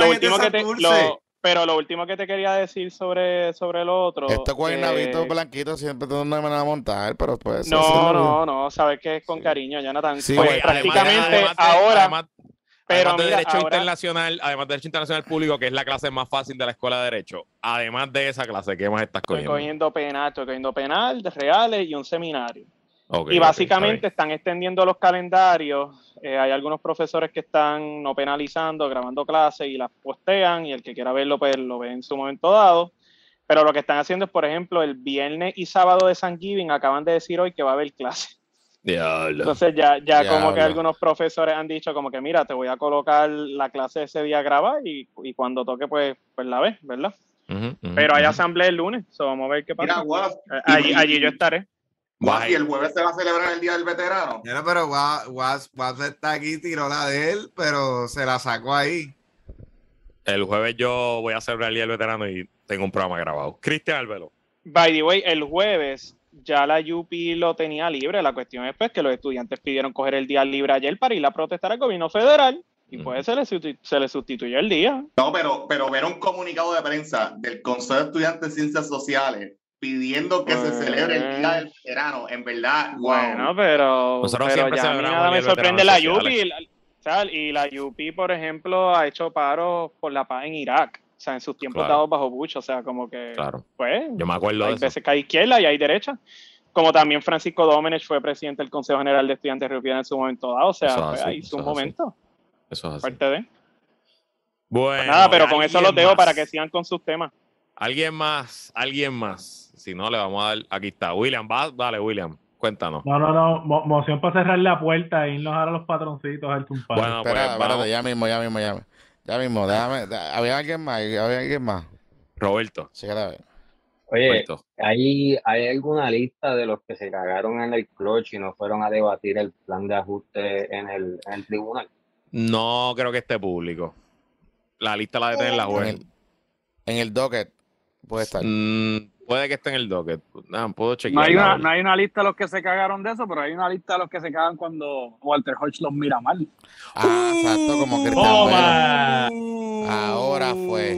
lo último que te quería decir sobre lo otro. Estos guaynabitos blanquitos siempre no me van a montar, pero pues. No, sabes que es con cariño, Jonathan. Sí, pues prácticamente ahora. Pero además de Derecho Internacional Público, que es la clase más fácil de la Escuela de Derecho, además de esa clase, ¿qué más estás cogiendo? Estoy cogiendo penal, de reales y un seminario. Y básicamente están extendiendo los calendarios. Hay algunos profesores que están no penalizando, grabando clases y las postean, y el que quiera verlo, pues lo ve en su momento dado. Pero lo que están haciendo es, por ejemplo, el viernes y sábado de Thanksgiving acaban de decir hoy que va a haber clase. Diablo. Entonces ya como que algunos profesores han dicho como que mira, te voy a colocar la clase ese día grabada y cuando toque pues la ves, ¿verdad? Pero hay asamblea el lunes, vamos a ver qué pasa. Mira, allí yo estaré. Y el jueves se va a celebrar el Día del Veterano. Mira, pero Was está aquí, tiró la de él, pero se la sacó ahí. El jueves yo voy a celebrar el Día del Veterano y tengo un programa grabado. Cristian Albelo. By the way, el jueves ya la UP lo tenía libre. La cuestión es pues que los estudiantes pidieron coger el día libre ayer para ir a protestar al gobierno federal y pues se le sustituyó el día. No, pero ver un comunicado de prensa del Consejo de Estudiantes de Ciencias Sociales pidiendo que se celebre el Día del Veterano, en verdad. Bueno, pero ya a mí nada me sorprende la UP. Y la UP, por ejemplo, ha hecho paros por la paz en Irak. O sea, en sus tiempos dados bajo Bush, o sea, como que, pues, yo me acuerdo hay veces que hay izquierda y hay derecha. Como también Francisco Domenech fue presidente del Consejo General de Estudiantes Republicanos en su momento dado, o sea, pues, ahí hizo un momento. Eso es así. Parte de. Bueno. Pues nada, pero con eso los dejo para que sigan con sus temas. Alguien más. Si no, le vamos a dar. Aquí está. William, dale, William. Cuéntanos. No. Moción para cerrar la puerta e irnos a los patroncitos al tumpar. Bueno, espérate, ya mismo. Déjame. ¿Había alguien más? Roberto. Sí, a ver. Oye, Roberto. ¿hay alguna lista de los que se cagaron en el clutch y no fueron a debatir el plan de ajuste en el tribunal? No creo que esté público. La lista la de tener la juez. En el docket puede estar. Puede que esté en el docket. Puedo chequear. No hay una lista de los que se cagaron de eso, pero hay una lista de los que se cagan cuando Walter Hodge los mira mal. Exacto, como Cristian Velo. Ahora fue.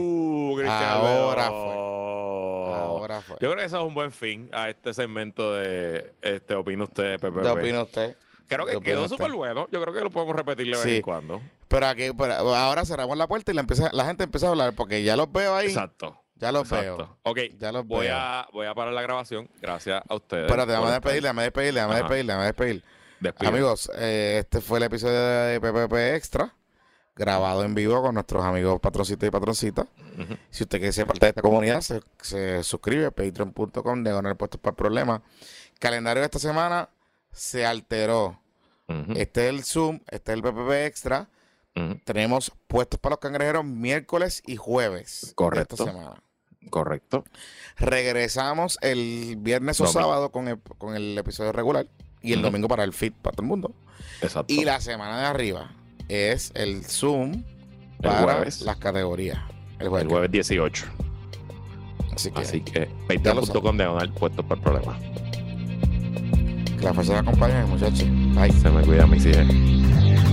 Yo creo que eso es un buen fin a este segmento de Opina Usted, PPP. Opina Usted. Creo que quedó súper bueno. Yo creo que lo podemos repetir de vez en cuando. Pero ahora cerramos la puerta y la gente empieza a hablar porque ya los veo ahí. Exacto. Ya los veo. Ok, voy a parar la grabación. Gracias a ustedes. Espérate, déjame despedir. Amigos, este fue el episodio de PPP Extra, grabado en vivo con nuestros amigos patroncitos y patroncitas. Si usted quiere ser parte de esta comunidad, se suscribe a patreon.com de ganar puestos para el problema. Calendario de esta semana se alteró. Este es el Zoom, este es el PPP Extra. Tenemos puestos para los cangrejeros miércoles y jueves. Correcto. De esta semana. Correcto. Regresamos el viernes o sábado con el episodio regular y el domingo para el feed para todo el mundo. Exacto. Y la semana de arriba es el Zoom para las categorías. El jueves 18. Así que patreon.com de ganar puestos para el problema. Que la fuerza la acompañe, muchachos. Se me cuida, mis hijas.